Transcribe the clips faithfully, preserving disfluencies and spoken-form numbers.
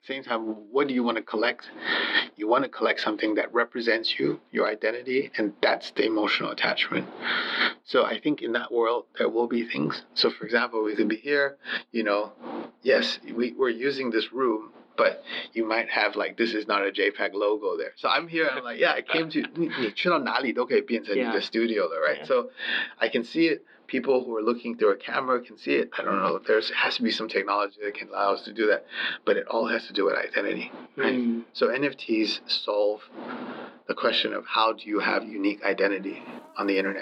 same time, what do you want to collect? You want to collect something that represents you, your identity, and that's the emotional attachment. So I think in that world, there will be things. So for example, we could be here, you know, yes, we, we're using this room, but you might have like, this is not a JPEG logo there. So I'm here, I'm like, yeah, I came to, 你去到哪里都可以变成你的 studio 了, right? Yeah. So I can see it. People who are looking through a camera can see it. I don't know. There has to be some technology that can allow us to do that. But it all has to do with identity, right? Mm. So N F Ts solve the question of how do you have unique identity on the internet.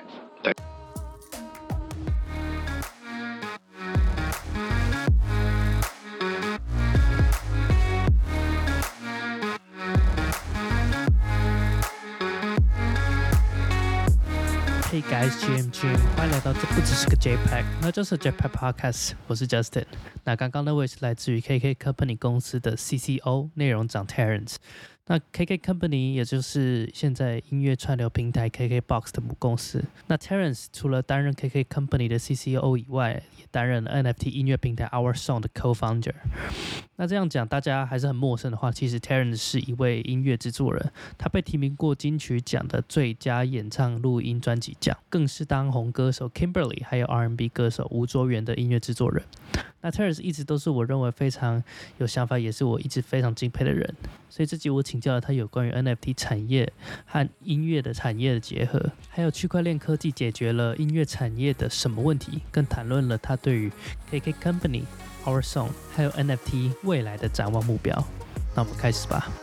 Hey guys, G M G， 欢迎来到这不只是个 JPEG， 那就是 JPEG Podcast。我是 Justin。那刚刚那位是来自于 K K Company 公司的 C C O 内容长 Terence。那 K K Company 也就是现在音乐串流平台 K K Box 的母公司。那 Terence 除了担任 K K Company 的 C C O 以外，也担任了 N F T 音乐平台 Our Song 的 Co-founder。那这样讲大家还是很陌生的话，其实 Terence 是一位音乐制作人，他被提名过金曲奖的最佳演唱录音专辑奖，更是当红歌手 Kimberly 还有 R and B 歌手吴卓源的音乐制作人。那 Terence 一直都是我认为非常有想法，也是我一直非常敬佩的人。所以这集我请教了他有关于 N F T 产业和音乐的产业的结合，还有区块链科技解决了音乐产业的什么问题，更谈论了他对于 K K Company、Our Song 还有 N F T 未来的展望目标。那我们开始吧。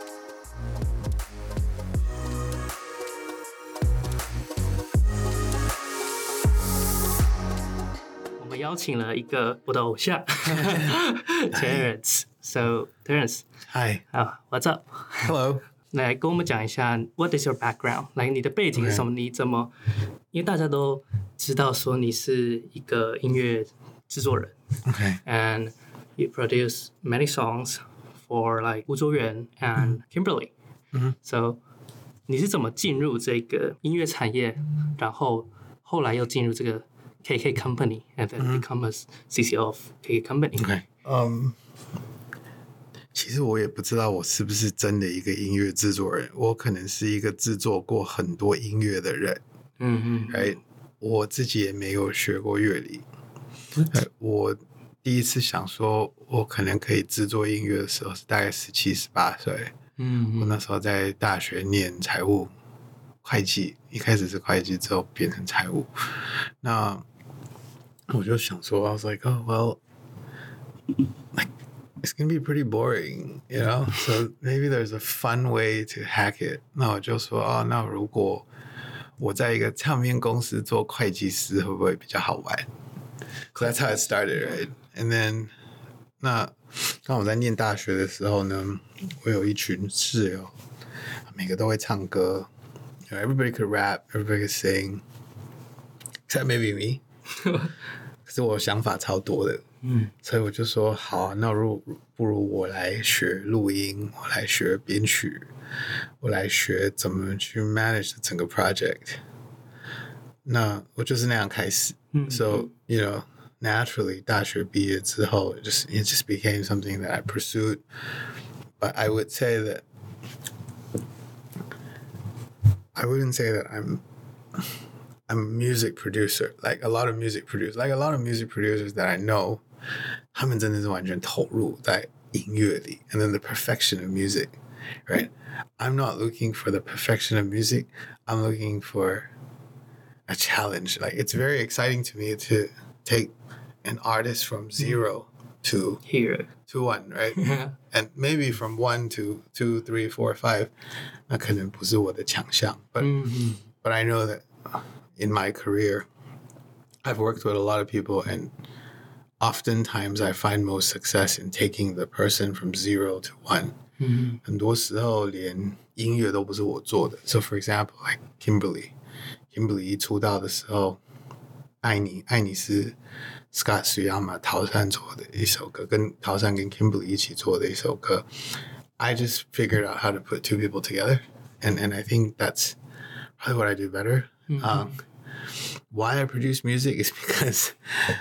我们邀请了一个我的偶像Terence。So Terence, hi. Oh, what's up? Hello. 来跟我们讲一下 What is your background? 来，你的背景是什么？ Okay. 你怎么？因为大家都知道说你是一个音乐制作人。 Okay. And you produce many songs for like 吴卓源 and Kimberly. Mm-hmm. So 你是怎么进入这个音乐产业，然后后来又进入这个 K K Company and then mm-hmm. become a C C O of K K Company? Okay. Um. 其实我也不知道我是不是真的一个音乐制作人，我可能是一个制作过很多音乐的人。 嗯嗯 ，right？ 我自己也没有学过乐理。我第一次想说，我可能可以制作音乐的时候是大概十七、十八岁。 嗯， 我那时候在大学念财务会计，一开始是会计，之后变成财务。那我就想说 ，I was like, oh well, like.It's gonna be pretty boring, you know? So maybe there's a fun way to hack it. 那我就说，哦，那如果我在一个唱片公司做会计师，会不会比较好玩？ So that's how it started, right? And then, 那当我在念大学的时候呢，我有一群室友，每个都会唱歌。You know, everybody could rap, everybody could sing, except maybe me. 可是我想法超多的。 嗯， 所以我就说好啊，那如不如我来学录音，我来学编曲，我来学怎么去 manage 整个 project。那我就是那样开始。 嗯 So you know, naturally， 大学毕业之后， it just it just became something that I pursued. But I would say that I wouldn't say that I'm. I'm a music producer, like a lot of music producers, like a lot of music producers that I know, 他们真的是完全投入在音乐里 and then the perfection of music, right? I'm not looking for the perfection of music. I'm looking for a challenge. Like it's very exciting to me to take an artist from zero to hero to one, right? And maybe from one to two, three, four, five. 那可能不是我的强项 but mm-hmm. but I know that in my career, I've worked with a lot of people, and oftentimes I find most success in taking the person from zero to one. Mm-hmm. 很多时候连音乐都不是我做的。So for example, like Kimberly, Kimberly 一出道的时候，爱你爱你是 Scott Suyama 陶山做的一首歌，跟陶山跟 Kimberly 一起做的一首歌。I just figured out how to put two people together, and and I think that's probably what I do better. Mm-hmm. Um, why I produce music is because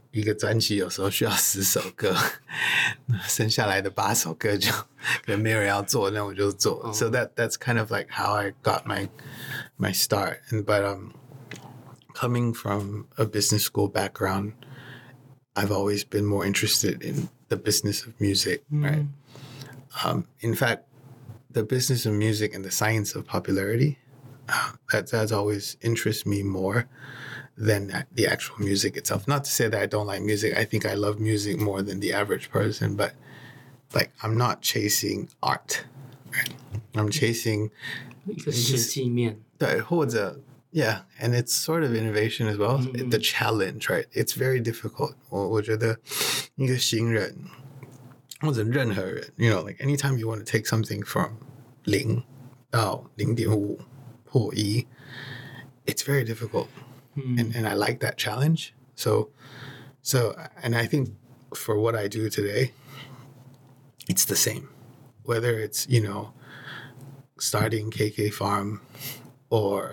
一个专辑有时候需要十首歌，剩下来的八首歌就可能没有人要做，那我就做。Oh. So that that's kind of like how I got my my start. And but um, coming from a business school background, I've always been more interested in the business of music, mm. right? Um, in fact, the business of music and the science of popularity, uh, that that's always interests me more than the actual music itself. Not to say that I don't like music. I think I love music more than the average person, but like I'm not chasing art, right? I'm chasing 一个实际面。 对，或者 yeah, and it's sort of innovation as well. Mm-hmm. The challenge, right? It's very difficult. 我我觉得一个新人或者任何人 you know, like anytime you want to take something from 零到零点五或一 it's very difficult. Mm. And, and I like that challenge. So, so, and I think for what I do today, it's the same. Whether it's, you know, starting K K Farm or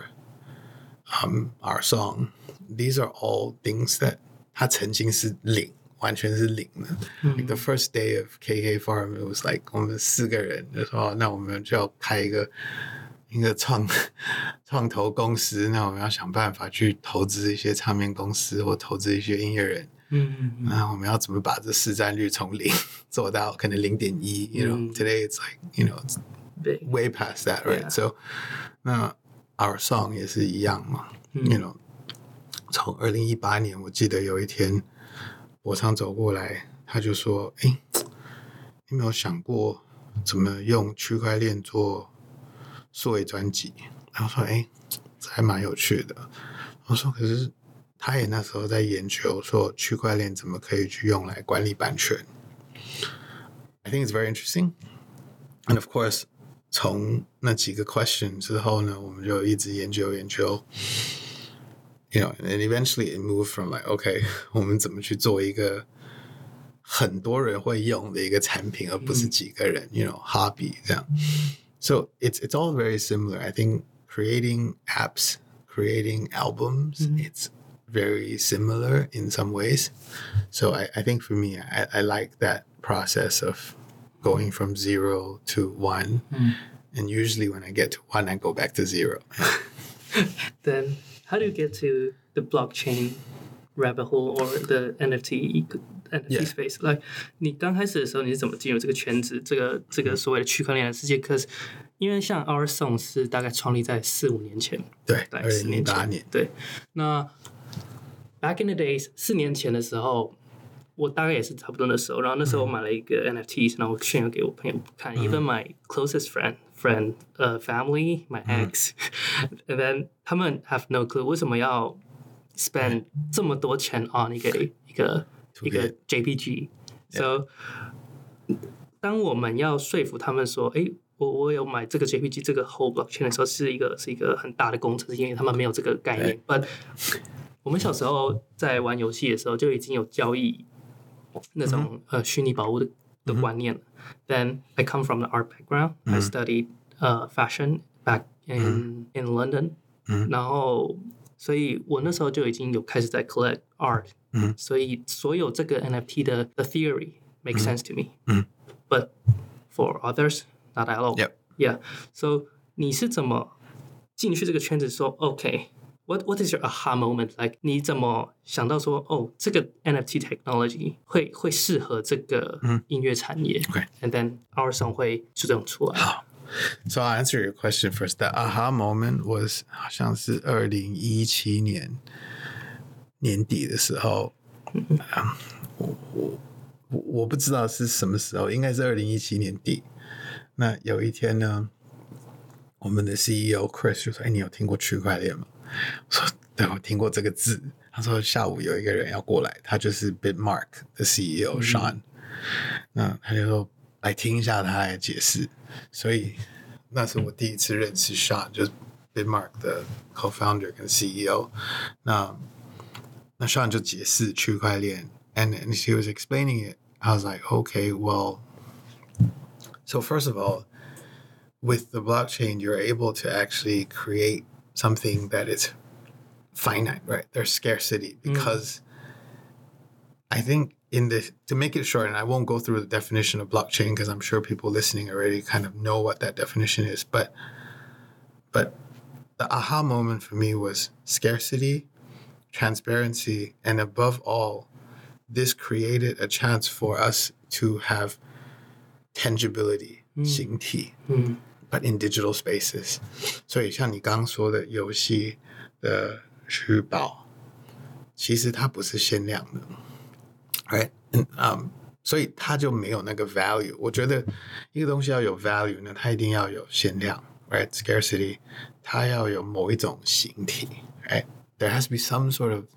um, our song, these are all things that 它曾经是零，完全是零的。Mm. Like the first day of K K Farm, it was like 我们四个人就说，那我们就要开一个。一个创创投公司，那我们要想办法去投资一些唱片公司或投资一些音乐人。嗯嗯嗯。那我们要怎么把这市占率从零做到可能零点一 ？You know, today it's like you know, it's way past that, right? Yeah. So, 那 our song 也是一样嘛。嗯、you know, 从二零一八年，我记得有一天，博昌走过来，他就说：“哎，你有没有想过怎么用区块链做？”数位专辑，然后说：“哎，这还蛮有趣的。”我说：“可是他也那时候在研究说区块链怎么可以去用来管理版权。” I think it's very interesting. And of course, 从那几个 question 之后呢，我们就一直研究研究。You know, and eventually it moved from like, okay, 我们怎么去做一个很多人会用的一个产品，而不是几个人 ，you know, hobby 这样。So it's it's all very similar. I think creating apps, creating albums, mm-hmm. it's very similar in some ways. So I, I think for me, I, I like that process of going from zero to one. Mm. And usually when I get to one, I go back to zero. Then how do you get to the blockchain rabbit hole or the N F T N F T yeah. space? Like 你刚开始的时候你是怎么进入这个圈子，这个这个所谓的区块链的世界？可是因为像 Our Song 是大概创立在四五年前， 对， 大概四年前， 年对。那 back in the days 四年前的时候，我大概也是差不多的时候，然后那时候我买了一个 N F T， 然后我炫耀给我朋友看、嗯、，even my closest friend, friend, 呃、uh, family, my ex， and then 他们 have no clue 为什么要 spend 这么多钱 on 一个一个一个 J P G。So 当我们要说服他们说，哎，我我有买这个 J P G 这个 whole blockchain 的时候，是一个是一个很大的工程，因为他们没有这个概念。But 我们小时候在玩游戏的时候就已经有交易那种、mm-hmm. 呃虚拟宝物的的观念了。Then I come from the art background. Mm-hmm. I studied uh, fashion back in、mm-hmm. in London.、Mm-hmm. 然后，所以我那时候就已經有開始在 collect art、mm-hmm. 所以所有這個 N F T 的 the theory makes、mm-hmm. sense to me、mm-hmm. but for others not at all. Yep. Yeah. So 你是怎麼進去這個圈子說 OK what what is your aha moment like 你怎麼想到說哦這個 N F T technology 會會適合這個音樂產業、 mm-hmm. okay. and then our song 會就這樣出來。 好。So I'll answer your question first. The aha moment was 好像是二零一七年年底的时候，嗯、我我我不知道是什么时候，应该是二零一七年底。那有一天呢，我们的 C E O Chris 就说：“哎，你有听过区块链吗？”我说：“对，我听过这个字。”他说：“下午有一个人要过来，他就是 Bitmark 的 C E O Sean、嗯。那他就说。”来听一下他来解释，所以那是我第一次认识 Sean， 就是 Bitmark 的 co-founder 跟 C E O。那那 Sean 就解释区块链 ，and and he was explaining it. I was like, okay, well, so first of all, with the blockchain, you're able to actually create something that is finite, right? There's scarcity because、嗯、 I think in the to make it short, and I won't go through the definition of blockchain because I'm sure people listening already kind of know what that definition is. But but the aha moment for me was scarcity, transparency, and above all, this created a chance for us to have tangibility, 形体 Mm. but in digital spaces. 所以像你刚刚说的游戏的虚宝，其实它不是限量的。Right? And, um, 所以它就没有那个 value。我觉得一个东西要有 value 呢，它一定要有限量 ，right? Scarcity， 它要有某一种形体 ，right? There has to be some sort of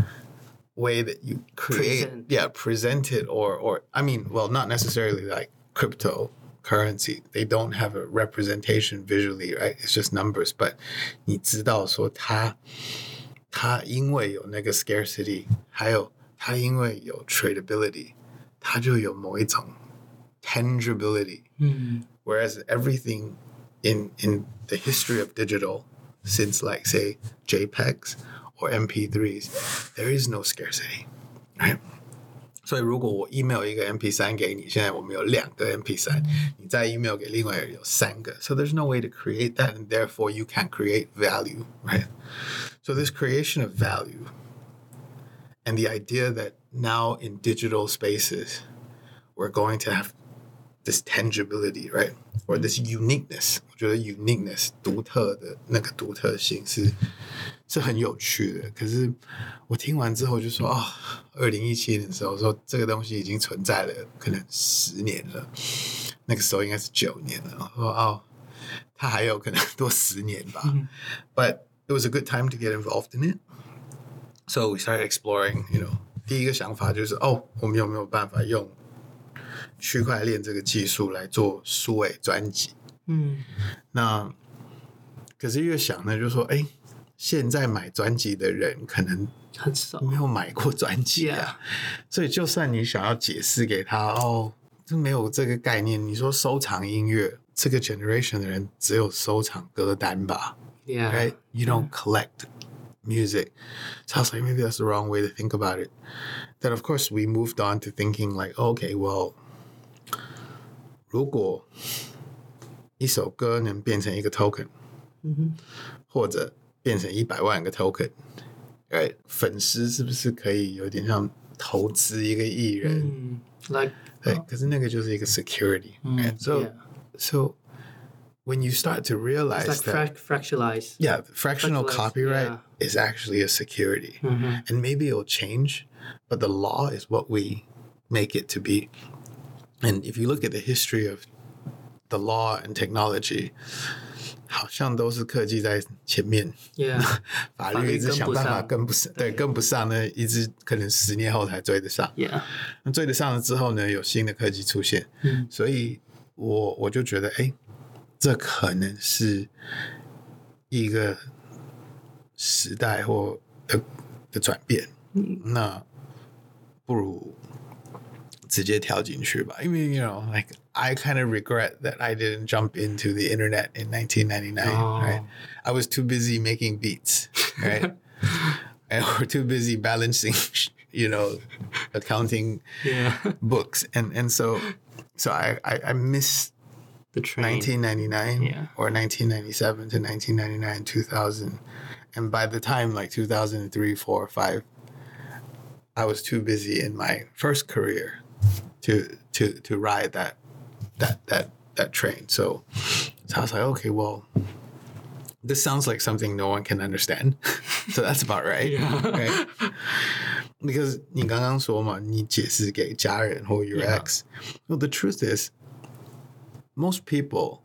way that you create, Present. yeah, present it, or or I mean, well, not necessarily like cryptocurrency. They don't have a representation visually, right? It's just numbers. But 你知道说它它因为有那个 scarcity， 还有它因为有 tradability， 它就有某一种 tangibility. Mm. Whereas everything in in the history of digital, since like say JPEGs or M P threes, there is no scarcity, right? 所以如果我 email 一个 M P three 给你，现在我们有两个 M P three， 你再 email 给另外一个人有三个， so there's no way to create that, and therefore you can't create value, right? So this creation of value and the idea that now in digital spaces we're going to have this tangibility, right? Or this uniqueness. 我觉得 uniqueness 独特的那个独特性是是很有趣的。可是我听完之后就说，哦，二零一七年的时候说这个东西已经存在了，可能十年了。那个时候应该是九年了。我说哦，它还有可能多十年吧。But it was a good time to get involved in it. So we started exploring, you know, 第一个想法就是哦，我们有没有办法用区块链这个技术来做数位专辑？ 嗯， 那可是越想呢，就说哎，现在买专辑的人可能很少， 没有买过专辑啊， Yeah. 所以就算你想要解释给他，哦，就没有这个概念。你说收藏音乐，这个 generation 的人只有收藏歌单吧 Yeah. ，right? You don't collect music. So I was like, maybe that's the wrong way to think about it. Then of course we moved on to thinking like, okay, well, 如果一首歌能变成一个 token， 嗯或者变成一百万个 token， right? 粉丝是不是可以有点像投资一个艺人？ 嗯 ，like 对，可是那个就是一个 security， right? So yeah. so when you start to realize It's like that fra- fractionalized. yeah, fractional fractionalized, copyright yeah. is actually a security, Mhm. and maybe it'll change, but the law is what we make it to be. And if you look at the history of the law and technology, 好像都是科技在前面， Yeah. 法律一直想办法法律跟不上，对，跟不上呢，一直可能十年后才追得上。 Yeah. 那追得上了之后呢，有新的科技出现， 嗯所以我我就觉得，哎，这可能是一个时代或的的转变。那不如直接跳进去吧，因为 you know like I kind of regret that I didn't jump into the internet in nineteen ninety-nine, Oh. right? I was too busy making beats, right? And we're too busy balancing, you know, accounting Yeah. books, and and so so I I, I miss The train. nineteen ninety-nine Yeah. or nineteen ninety-seven to nineteen ninety-nine, two thousand, and by the time like two thousand three, four, five, I was too busy in my first career to to to ride that that that that train. So, so I was like, okay, well, this sounds like something no one can understand. So that's about right. Yeah. Right? Because 你刚刚说嘛，你解释给家人或 your Yeah. ex. Well, the truth is, most people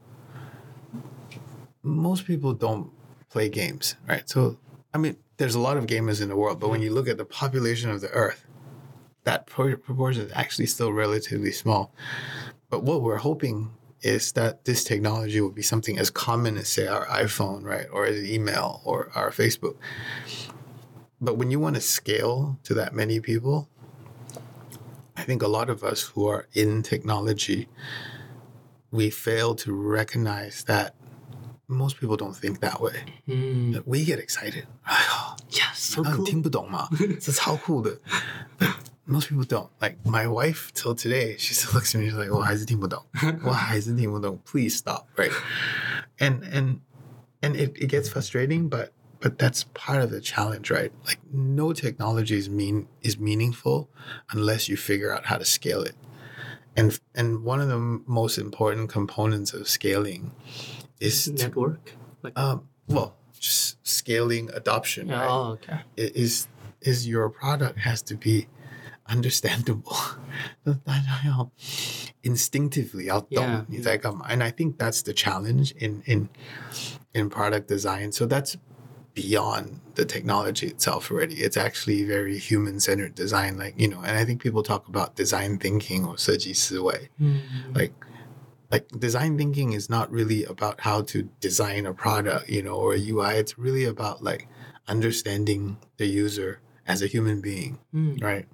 most people don't play games, right? So, I mean, there's a lot of gamers in the world, but when you look at the population of the earth, that pro- proportion is actually still relatively small. But what we're hoping is that this technology will be something as common as, say, our iPhone, right? Or as email or our Facebook. But when you want to scale to that many people, I think a lot of us who are in technology, we fail to recognize that most people don't think that way. Mm. That we get excited. 哎呦 Yeah, so 难道 cool. 你听不懂吗？这超酷的。But most people don't. Like my wife till today, she still looks at me, she's like, 我还是听不懂. 我还是听不懂. Please stop, right? And and and it, it gets frustrating, but but that's part of the challenge, right? Like no technology is mean is meaningful unless you figure out how to scale it. And and one of the most important components of scaling is network. Like um well, just scaling adoption, right? Oh, okay. It is is your product has to be understandable. 大家要 instinctively 要懂你在干嘛. And I think that's the challenge in in in product design. So that's beyond the technology itself already. It's actually very human-centered design, like, you know, and I think people talk about design thinking or 设计思维. Mm-hmm. Like like design thinking is not really about how to design a product, you know, or a U I. It's really about like understanding the user as a human being, mm. right?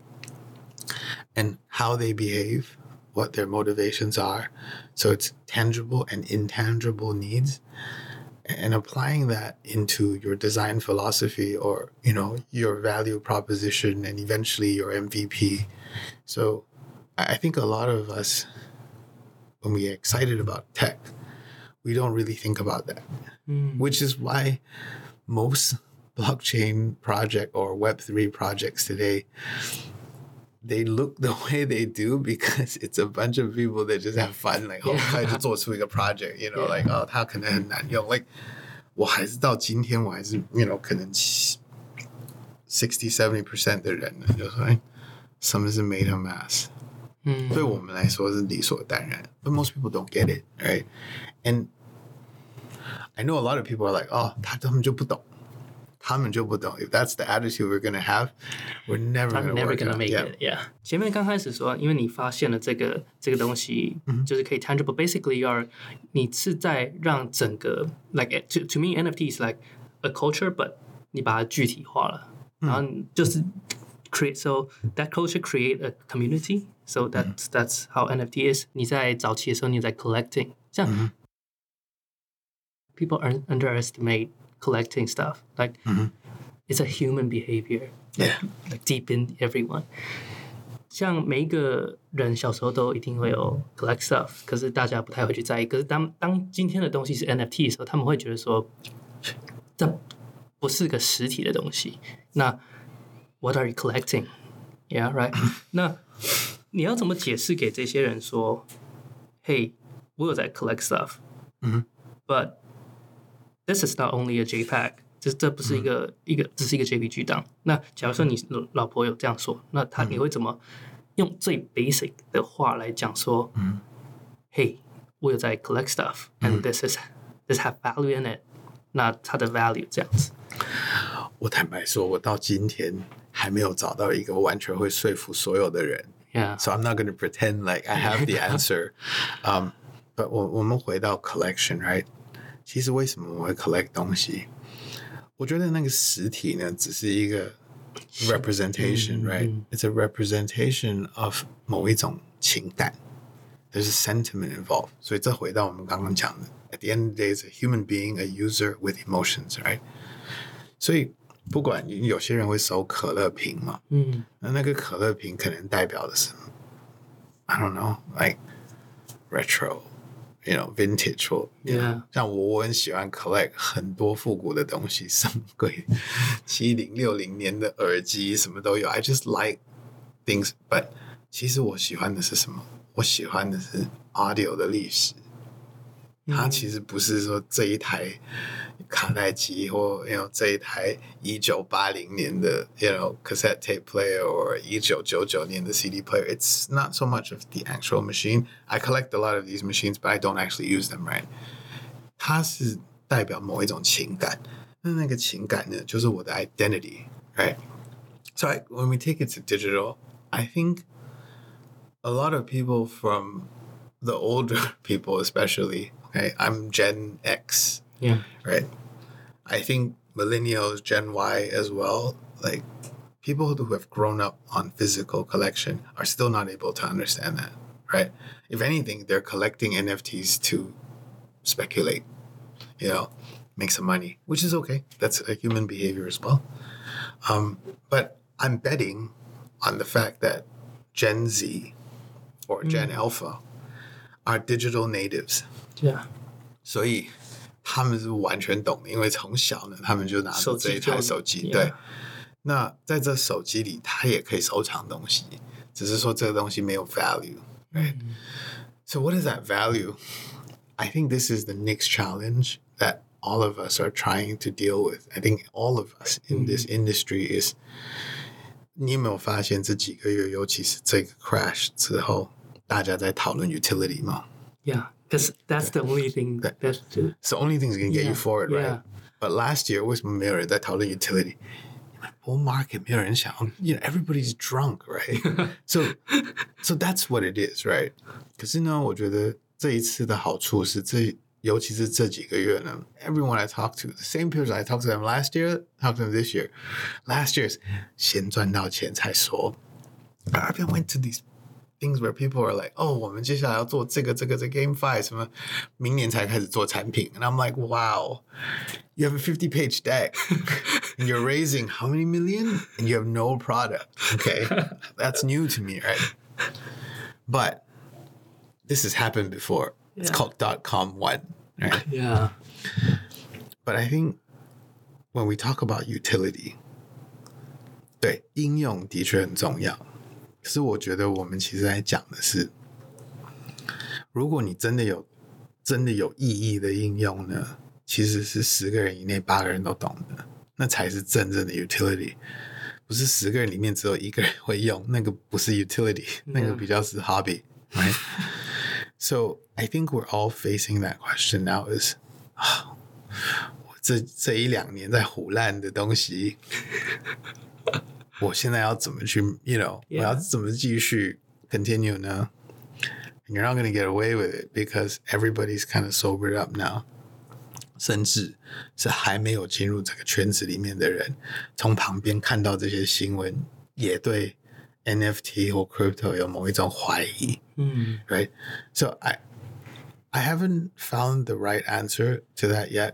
And how they behave, what their motivations are. So it's tangible and intangible needs. And applying that into your design philosophy or, you know, your value proposition and eventually your M V P. So I think a lot of us, when we get excited about tech, we don't really think about that, mm. which is why most blockchain project or Web three projects today, they look the way they do because it's a bunch of people that just have fun. Like, oh, 快就做出一个 project, you know, like, oh, 它可能很难用. Like, 我还是到今天我还是 you know 可能 sixty, seventy percent 的人就说，哎，什么是 MetaMask? 对我们来说是理所当然. But most people don't get it, right? And I know a lot of people are like, oh, 他们就不懂. 他们就不懂. If that's the attitude we're going to have, we're never going to never work gonna out. make Yeah. it. Yeah. 前面刚开始说，因为你发现了这个这个东西，就是可以 tangible. Basically, you are 你是在让整个 like to to me N F T is like a culture, but 你把它具体化了，然后就是 create so that culture create a community. So that's that's how N F T is. 你在早期的时候，你在 collecting， 像 people un- underestimate collecting stuff. Like it's a human behavior. Like, Yeah. like deep in everyone. 像每一个人小时候都一定会有 collect stuff， 可是大家不太会去在意。可是当当今天的东西是 N F T 的时候，他们会觉得说，这不是个实体的东西。那 what are you collecting? Yeah, right. 那你要怎么解释给这些人说 ，Hey, 我有在 collect stuff, but this is not only a JPEG. 这这不是一个、嗯、一个，只是一个 J P G 档。那假如说你老婆有这样说，那他你会怎么用最 basic 的话来讲说？嗯 ，Hey, 我有在 collect stuff, and this is this have value in it. 那它的 value 这样子。 我坦白说，我到今天还没有找到一个完全会说服所有的人。 Yeah. So I'm not going to pretend like I have the answer. um, but 我我们回到 collection, right? 其实为什么我会 collect 东西？我觉得那个实体呢，只是一个 representation, right? It's a representation of 某一种情感。There's a sentiment involved. 所以这回到我们刚刚讲的 ，at the end of the day, it's a human being, a user with emotions, right? 所以不管有些人会收可乐瓶嘛，嗯，那那个可乐瓶可能代表的是 I don't know, like retro.You know, vintage 或 yeah. 像我我很喜欢 collect 很多复古的东西，什么鬼七零六零年的耳机什么都有。I just like things, but 其实我喜欢的是什么？我喜欢的是 audio 的历史。它其实不是说这一台卡带机或 you know 这一台一九八零年的 you know cassette tape player or 一九九九年的 C D player. It's not so much of the actual machine. I collect a lot of these machines, but I don't actually use them, right? 它是代表某一种情感，那那个情感呢，就是我的 identity, right? So I, when we take it to digital, I think a lot of people from the older people especially, okay, I'm Gen X, yeah, right? I think millennials, Gen Y as well, like people who have grown up on physical collection are still not able to understand that, right? If anything, they're collecting N F Ts to speculate, you know, make some money, which is okay. That's a human behavior as well. Um, but I'm betting on the fact that Gen Z or Gen Alpha are digital natives. Yeah. 所以他们是完全懂的，因为从小呢，他们就拿着这一台手机，对。 Yeah. 那在这手机里，它也可以收藏东西，只是说这个东西没有 value, right? So what is that value? I think this is the next challenge that all of us are trying to deal with. I think all of us in this industry is. 你有没有发现这几个月，尤其是这个 crash 之后，大家在讨论 utility 吗？ Yeah, because that's the only thing that, that's the, It's the only thing that's going to get yeah, you forward, right? Yeah. But last year, 为什么没有人在讨论 utility? Bull market 没有人想 you know, everybody's drunk, right? so, so that's what it is, right? 可是呢，我觉得这一次的好处是这。尤其是这几个月呢 everyone I talk to, the same people I talked to them last year, talk to them this year. Last year is 先赚到钱才说。I've been went to these things where people are like, oh, 我们接下来要做这个这个这个 GameFi 什么，明年才开始做产品。And I'm like, wow, you have a fifty page deck and you're raising how many million and you have no product. Okay, that's new to me, right? But this has happened before. It's yeah. called dot-com one, right? Yeah. But I think when we talk about utility, 对，应用的确很重要。可是我觉得我们其实在讲的是，如果你真的有真的有意义的应用呢，其实是十个人以内八个人都懂的，那才是真正的 utility。不是十个人里面只有一个人会用，那个不是 utility， 那个比较是 hobby， right? So I think we're all facing that question now is 啊，我这这一两年在唬烂的东西，我现在要怎么去 you know yeah. 我要怎么继续 continue 呢 And you're not going to get away with it because everybody's kind of sobered up now. 甚至是还没有进入这个圈子里面的人，从旁边看到这些新闻，也对 N F T 或 crypto 有某一种怀疑。 嗯 Right? So I, I haven't found the right answer to that yet.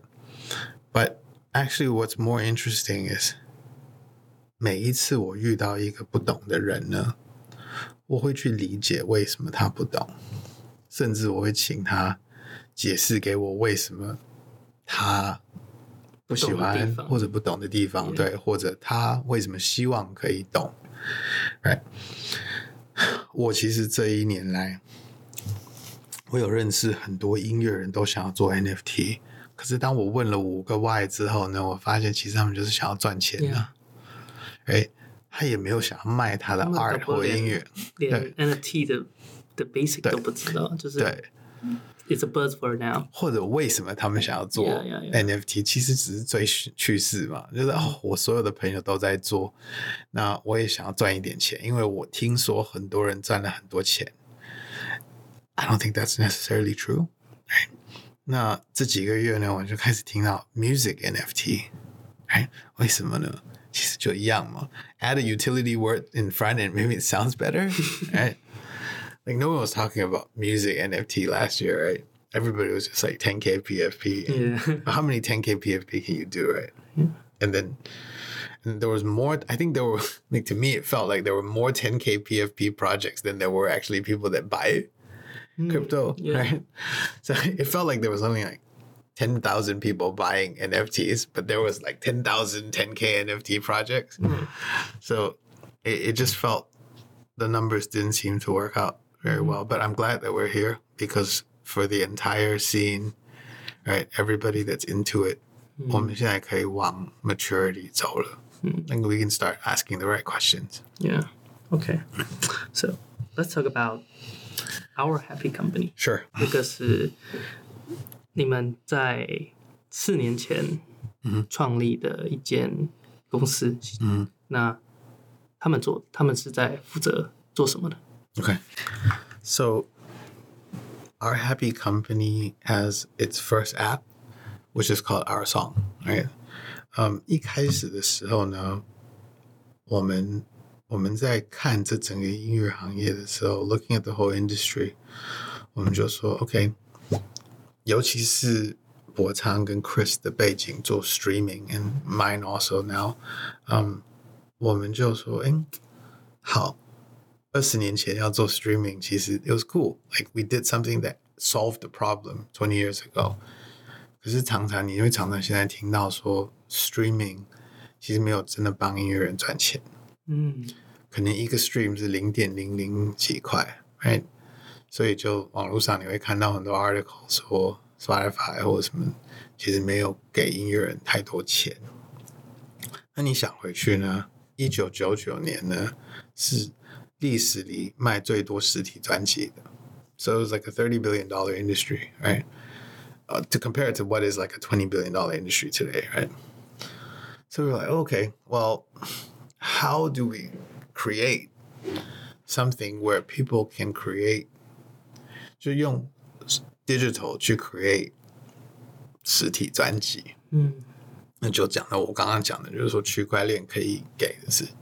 But actually what's more interesting is 每一次我遇到一个不懂的人呢，我会去理解为什么他不懂，甚至我会请他解释给我为什么他不喜欢或者不懂的地方，对，或者他为什么希望可以懂。Right? 我其实这一年来，我有认识很多音乐人都想要做 N F T， 可是当我问了五个 why 之后呢，我发现其实他们就是想要赚钱的。Yeah. 哎，他也没有想要卖他的 art 或音乐， 连 N F T 的的 basic 都不知道，就是对 ，it's a buzzword now。 或者为什么他们想要做 N F T？ 其实只是追趋势嘛，就是哦，我所有的朋友都在做，那我也想要赚一点钱，因为我听说很多人赚了很多钱。I don't think that's necessarily true。那这几个月呢，我就开始听到 music N F T， 哎，为什么呢？其实就一样嘛。Add a utility word in front and maybe it sounds better, right? Like no one was talking about music N F T last year, right? Everybody was just like ten K P F P. Yeah. How many ten K P F P can you do, right? Yeah. And then and there was more, I think there were, like to me it felt like there were more ten K P F P projects than there were actually people that buy mm, crypto, yeah. right? So it felt like there was only like ten thousand people buying N F Ts, but there was like ten thousand ten K N F T projects. Mm. So it, it just felt the numbers didn't seem to work out very well. But I'm glad that we're here because for the entire scene, right, everybody that's into it, mm. 我们现在可以往 maturity 走了. Mm. And we can start asking the right questions. Yeah. Okay. So let's talk about our happy company. Sure. 这个是你们在四年前创立的一间公司，嗯，那他们做，他们是在负责做什么的 ？Okay, so our happy company has its first app, which is called Our Song, right? 嗯，一开始的时候呢，我们我们在看这整个音乐行业的时候 ，looking at the whole industry， 我们就说 ，OK。尤其是博昌跟 Chris 的背景做 streaming and mine also now， 嗯，我们就说，哎， 好，二十年前要做 streaming， 其实 it was cool. Like we did something that solved the problem twenty years ago. 可是常常你会常常现在听到说 streaming 其实没有真的帮音乐人赚钱。 嗯， 可能一个 stream 是零点零零几块 ，right？ 所以就网络上你会看到很多 article 说 Spotify 或者什么，其实没有给音乐人太多钱。那你想回去呢？一九九九年呢是历史里卖最多实体专辑的 ，so it was like a thirty billion dollar industry, right? Uh, to compare it to what is like a twenty billion dollar industry today, right? So we're like, okay, well, how do we create something where people can create 就用 digital 去 create 实体专辑， 嗯， 那就讲到我刚刚讲的，就是说区块链可以给的是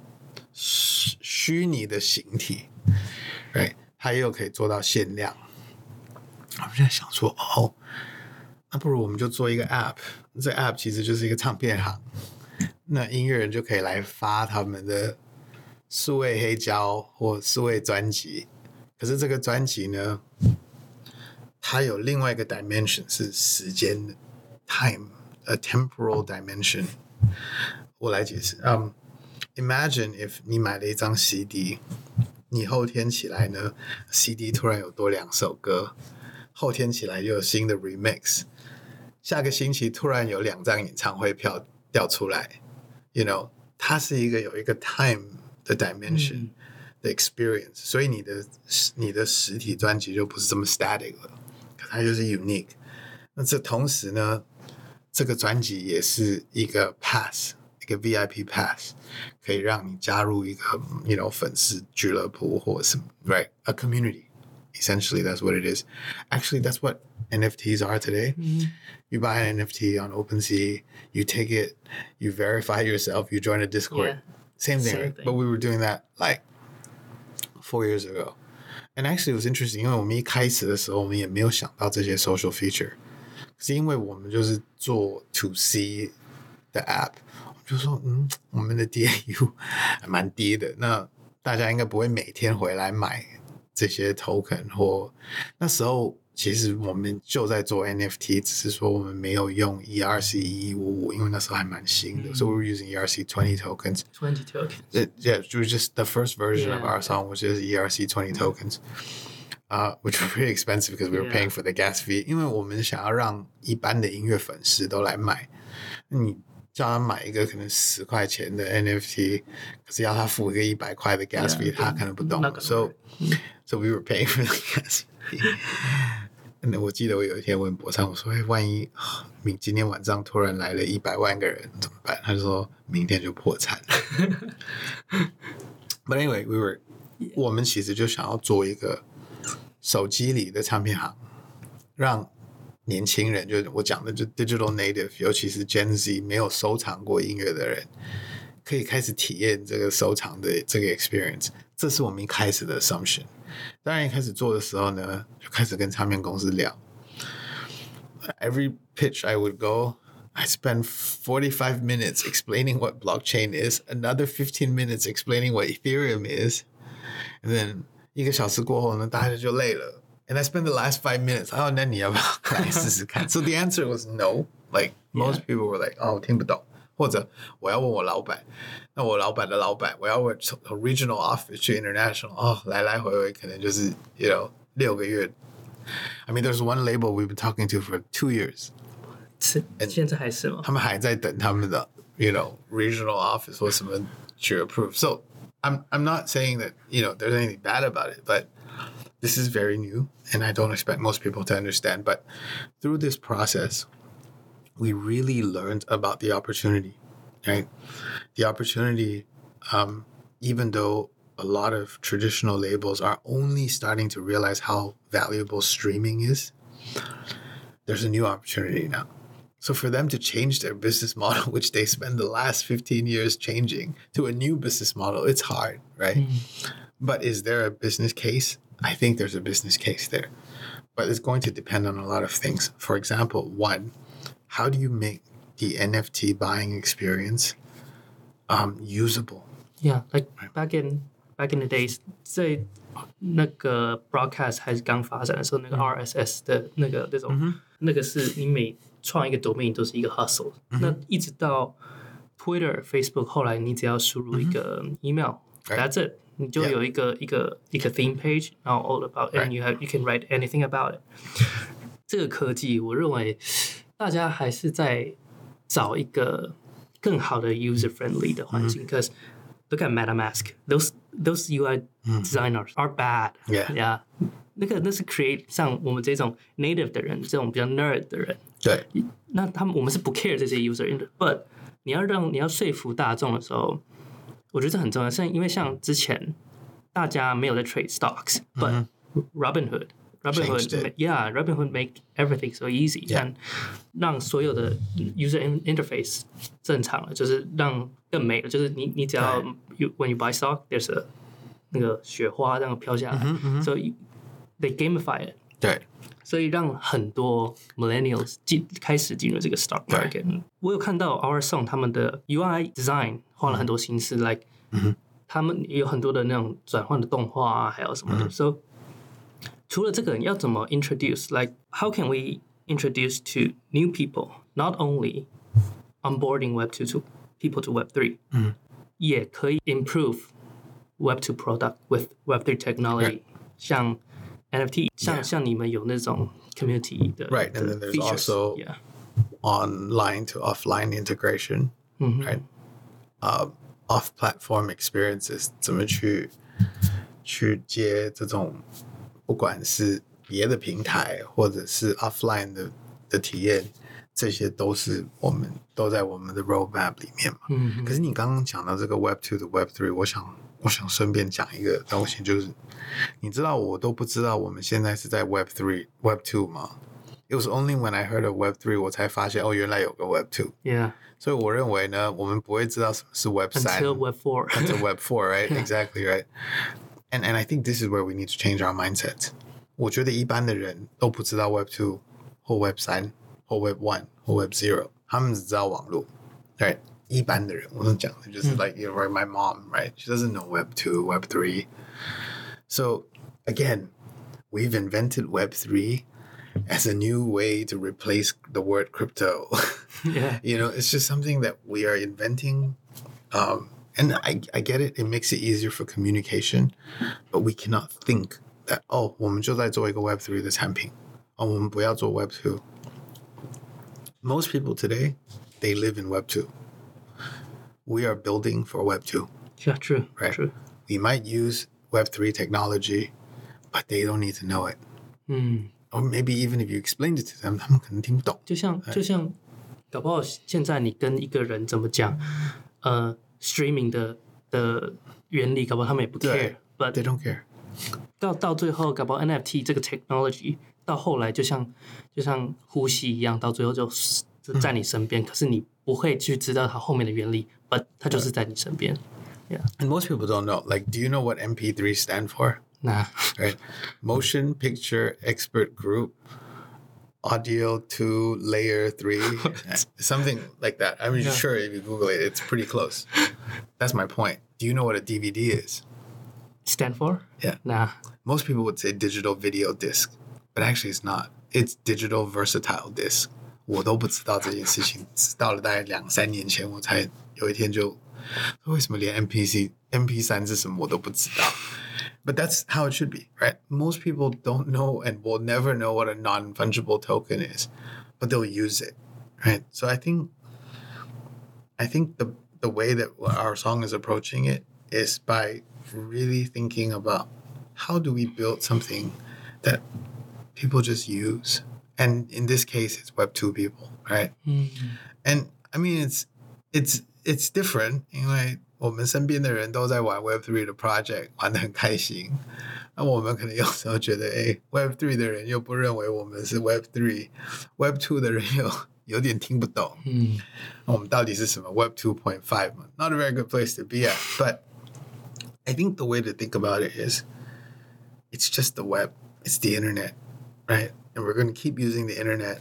虚拟的形体 ，right？ 它又可以做到限量。我们现在想说，哦，那不如我们就做一个 app， 这 app 其实就是一个唱片行，那音乐人就可以来发他们的数位黑胶或数位专辑。可是这个专辑呢，它有另外一个 dimension 是时间的 time，a temporal dimension。我来解释，嗯、um,，imagine if 你买了一张 C D， 你后天起来呢 ，C D 突然有多两首歌，后天起来又有新的 remix， 下个星期突然有两张演唱会票掉出来 ，you know， 它是一个有一个 time 的 dimension。嗯的 experience， 所以你的你的实体专辑就不是这么 static 了，它就是 unique。那这同时呢，这个专辑也是一个 pass， 一个 V I P pass， 可以让你加入一个 you know 粉丝俱乐部或什么 ，right？ A community. Essentially, that's what it is. Actually, that's what N F Ts are today. Mm-hmm. You buy an N F T on OpenSea, you take it, you verify yourself, you join a Discord. Yeah. Same thing, Same right? thing. But we were doing that like four years ago. And actually it was interesting, 因为我们一开始的时候我们也没有想到这些 social feature， 可是因为我们就是做 to C 的 app， 我们就说嗯，我们的 D A U 还蛮低的，那大家应该不会每天回来买这些 token， 或那时候其实我们就在做 N F T， 只是说我们没有用 E R C 一一五五，因为那时候还蛮新的， so we were using E R C twenty tokens. twenty tokens. It, yeah, it was just the first version yeah. of our song, which is E R C twenty tokens, uh, which were pretty expensive because we were yeah. paying for the gas fee. 因为我们想要让一般的音乐粉丝都来买，你叫他买一个可能十块钱的 N F T， 可是要他付一个一百块的 gas fee， yeah, 他可能不懂。So, so we were paying for the gas fee. 那我记得我有一天问博昌，我说：“哎，万一明今天晚上突然来了一百万个人怎么办？”他就说明天就破产了。But anyway, we were 我们其实就想要做一个手机里的唱片行，让年轻人，就是我讲的就 digital native， 尤其是 Gen Z 没有收藏过音乐的人，可以开始体验这个收藏的这个 experience。这是我们一开始的 assumption。当然一开始做的时候呢，就开始跟唱片公司聊。Every pitch I would go, I spend forty-five minutes explaining what blockchain is, another fifteen minutes explaining what Ethereum is, and then 一个小时过后呢，大家就累了。And I spent the last five minutes, oh, 那你要不要来试试看？ So the answer was no. Like most yeah. people were like, oh, 听不懂。或者我要问我老板，那我老板的老板，我要问 regional office 去 international， 哦，来来回回可能就是 you know 六个月。I mean, there's one label we've been talking to for two years. 是，现在还是吗？ 他们还在等他们的 you know regional office 或什么去 approve. So I'm I'm not saying that you know there's anything bad about it, but this is very new, and I don't expect most people to understand. But through this process, we really learned about the opportunity, right? The opportunity, um, even though a lot of traditional labels are only starting to realize how valuable streaming is, there's a new opportunity now. So for them to change their business model, which they spend the last fifteen years changing, to a new business model, it's hard, right? Mm. But is there a business case? I think there's a business case there. But it's going to depend on a lot of things. For example, one, how do you make the N F T buying experience um, usable? Yeah, like back in back in the days， 在那个 broadcast 还是刚发展的时候，那个 R S S 的那个那种， 嗯哼那个是你每创一个 domain 都是一个 hustle、 嗯哼那一直到 Twitter、Facebook， 后来你只要输入一个 email、that's it， 你就有一个、yeah. 一个一个 theme page， 然后 all about it， and you have you can write anything about it。这个科技，我认为大家还是在找一个更好的 user friendly 的环境 ，because、mm-hmm. look at MetaMask, those those U I designers are bad. Yeah, yeah. 那个那是 create 像我们这种 native 的人，这种比较 nerd 的人。 对。 那他们我们是不 care 这些 user，but 你要让你要说服大众的时候，我觉得这很重要。像因为像之前大家没有在 trade stocks，but、mm-hmm. Robinhood。Robinhood, yeah, Robinhood make everything so easy. Yeah. 让所有的 user interface 正常了，就是让更美了。就是你你只要 you, when you buy stock, there's a 那个雪花这样飘下来， mm-hmm. so you, they gamify it. 对， 所以让很多 millennials 进开始进入这个 stock market。我有看到 Our Song 他们的 U I design 花了很多心思 ，like、mm-hmm. 他们有很多的那种转换的动画啊，还有什么的。Mm-hmm. So 除了这个，要怎么 introduce? Like, how can we introduce to new people, not only onboarding Web two to people to Web three, 嗯， 也可以 improve Web two product with Web three technology， 像 N F T， 像像你们有那种 community 的 right, and then there's also yeah. online to offline integration, right? Uh, off-platform experiences 怎么去去接这种。不管是别的平台或者是 offline 的的体验，这些都是我们都在我们的 roadmap 里面嘛。 嗯，可是你刚刚讲到这个 Web two 的 Web three， 我想我想顺便讲一个东西，就是你知道我都不知道我们现在是在 Web three Web two 吗？ It was only when I heard of Web three 我才发现哦，原来有个 Web two。Yeah， 所以我认为呢，我们不会知道什么是 Web three until Web four until Web four, right? Exactly right.And and I think this is where we need to change our mindset. 我觉得一般的人都不知道 Web two 或 Web three 或 Web one 或 Web zero， 他们只知道网络。Right？ 一般的人，我讲的就是 like you know, right, my mom, right? She doesn't know Web two, Web three. So again, we've invented Web three as a new way to replace the word crypto. Yeah. You know, it's just something that we are inventing. Um,And I, I get it, it makes it easier for communication, but we cannot think that, oh, 我们就在做一个 Web three 的产品，哦，我们不要做 Web two. Most people today, they live in Web two. We are building for Web two. Yeah, true. Right? True. We might use Web three technology, but they don't need to know it. 嗯 Or maybe even if you explained it to them, 他们可能听不懂。 就像就像搞不好现在你跟一个人怎么讲，呃。streaming 的的原理，搞不好他们也不 care，but they don't care。 到到最后，搞不好 N F T 这个 technology 到后来就像就像呼吸一样，到最后就就在你身边、嗯，可是你不会去知道它后面的原理 ，but 它就是在你身边。Yeah. And most people don't know. Like, do you know what M P three stand for? Nah. Right. Motion Picture Expert Group. Audio two, layer three, something like that. I'm yeah. sure if you Google it, it's pretty close. That's my point. Do you know what a D V D is? Stand for? Yeah. Nah. Most people would say digital video disc, but actually it's not. It's digital versatile disc. 我都不知道这件事情，到了大概两三年前，我才有一天就，为什么连 M P C M P three 是什么我都不知道。But that's how it should be, right? Most people don't know and will never know what a non-fungible token is, but they'll use it, right? So I think, I think the the way that our song is approaching it is by really thinking about how do we build something that people just use, and in this case, it's Web two people, right? Mm-hmm. And I mean, it's it's it's different, 因为我们身边的人都在玩 Web three 的 project， 玩得很开心。那我们可能有时候觉得，哎 ，Web three 的人又不认为我们是 Web three，Web two 的人又有点听不懂。 嗯， 我们到底是什么 Web two point five 嘛 ？Not a very good place to be at. But I think the way to think about it is, it's just the web. It's the internet, right? And we're going to keep using the internet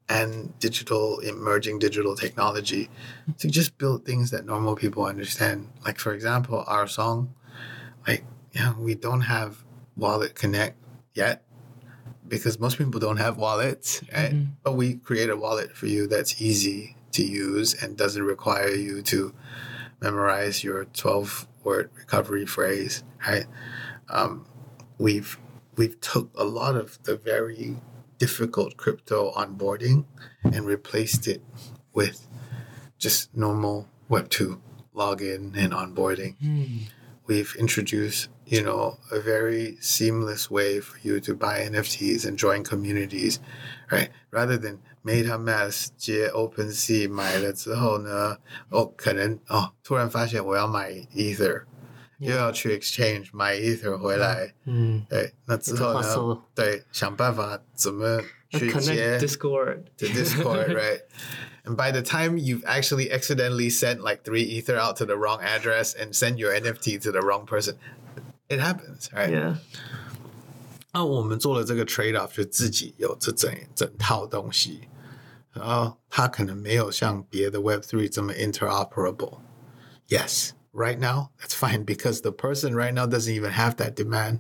and digital emerging digital technology to just build things that normal people understand. Like for example, our song, like yeah, we don't have Wallet Connect yet because most people don't have wallets, right? Mm-hmm. But we create a wallet for you that's easy to use and doesn't require you to memorize your twelve word recovery phrase, right? Um, we've we've took a lot of the very difficult crypto onboarding and replaced it with just normal Web two login and onboarding. Mm. We've introduced, you know, a very seamless way for you to buy N F Ts and join communities, right? Rather than MetaMask 接 OpenSea 买了之后呢，哦，可能哦，突然发现我要买 Ether， 又要去 Exchange 买 Ether 回来，嗯，对，那之后呢，对，想办法怎么去接 Discord to Discord, right? And by the time you've actually accidentally sent like three Ether out to the wrong address and send your N F T to the wrong person, it happens, right? Yeah. 那我们做了这个 trade off， 就自己有这整整套东西，然后它可能没有像别的 Web three 这么 interoperable. Yes, right now that's fine because the person right now doesn't even have that demand.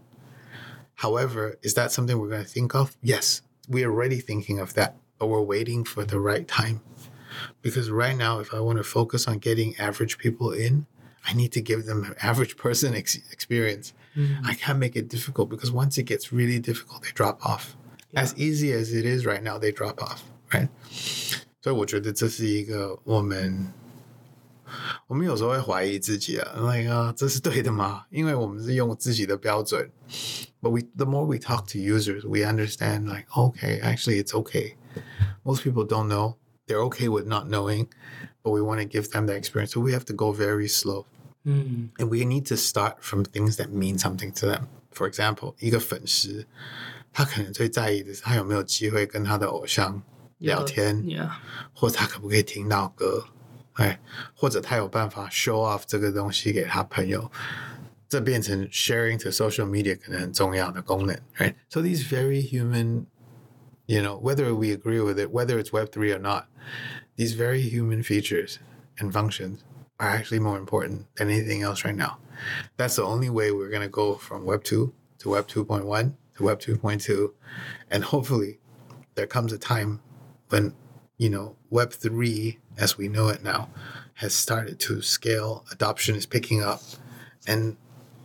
However, is that something we're going to think of? Yes, we're already thinking of that, but we're waiting for the right time. Because right now, if I want to focus on getting average people in, I need to give them an average person ex- experience. Mm-hmm. I can't make it difficult because once it gets really difficult, they drop off. Yeah. As easy as it is right now, they drop off, right? 所以我觉得这是一个我们我们有时候会怀疑自己啊 like 啊，这是对的吗？因为我们是用自己的标准。But we, the more we talk to users, we understand like, okay, actually it's okay. Most people don't know. They're okay with not knowing, but we want to give them that experience. So we have to go very slow. Mm. And we need to start from things that mean something to them. For example, 一个粉丝，他可能最在意的是他有没有机会跟他的偶像聊天， yeah, yeah. 或者他可不可以听到歌，哎，或者他有办法 show off 这个东西给他朋友。这变成 sharing to social media 可能很重要的功能 right? So these very human, you know, whether we agree with it, whether it's Web three or not, these very human features and functions are actually more important than anything else right now. That's the only way we're going to go from Web two to Web two point one to Web two point two. And hopefully there comes a time when, you know, Web three, as we know it now, has started to scale, adoption is picking up, and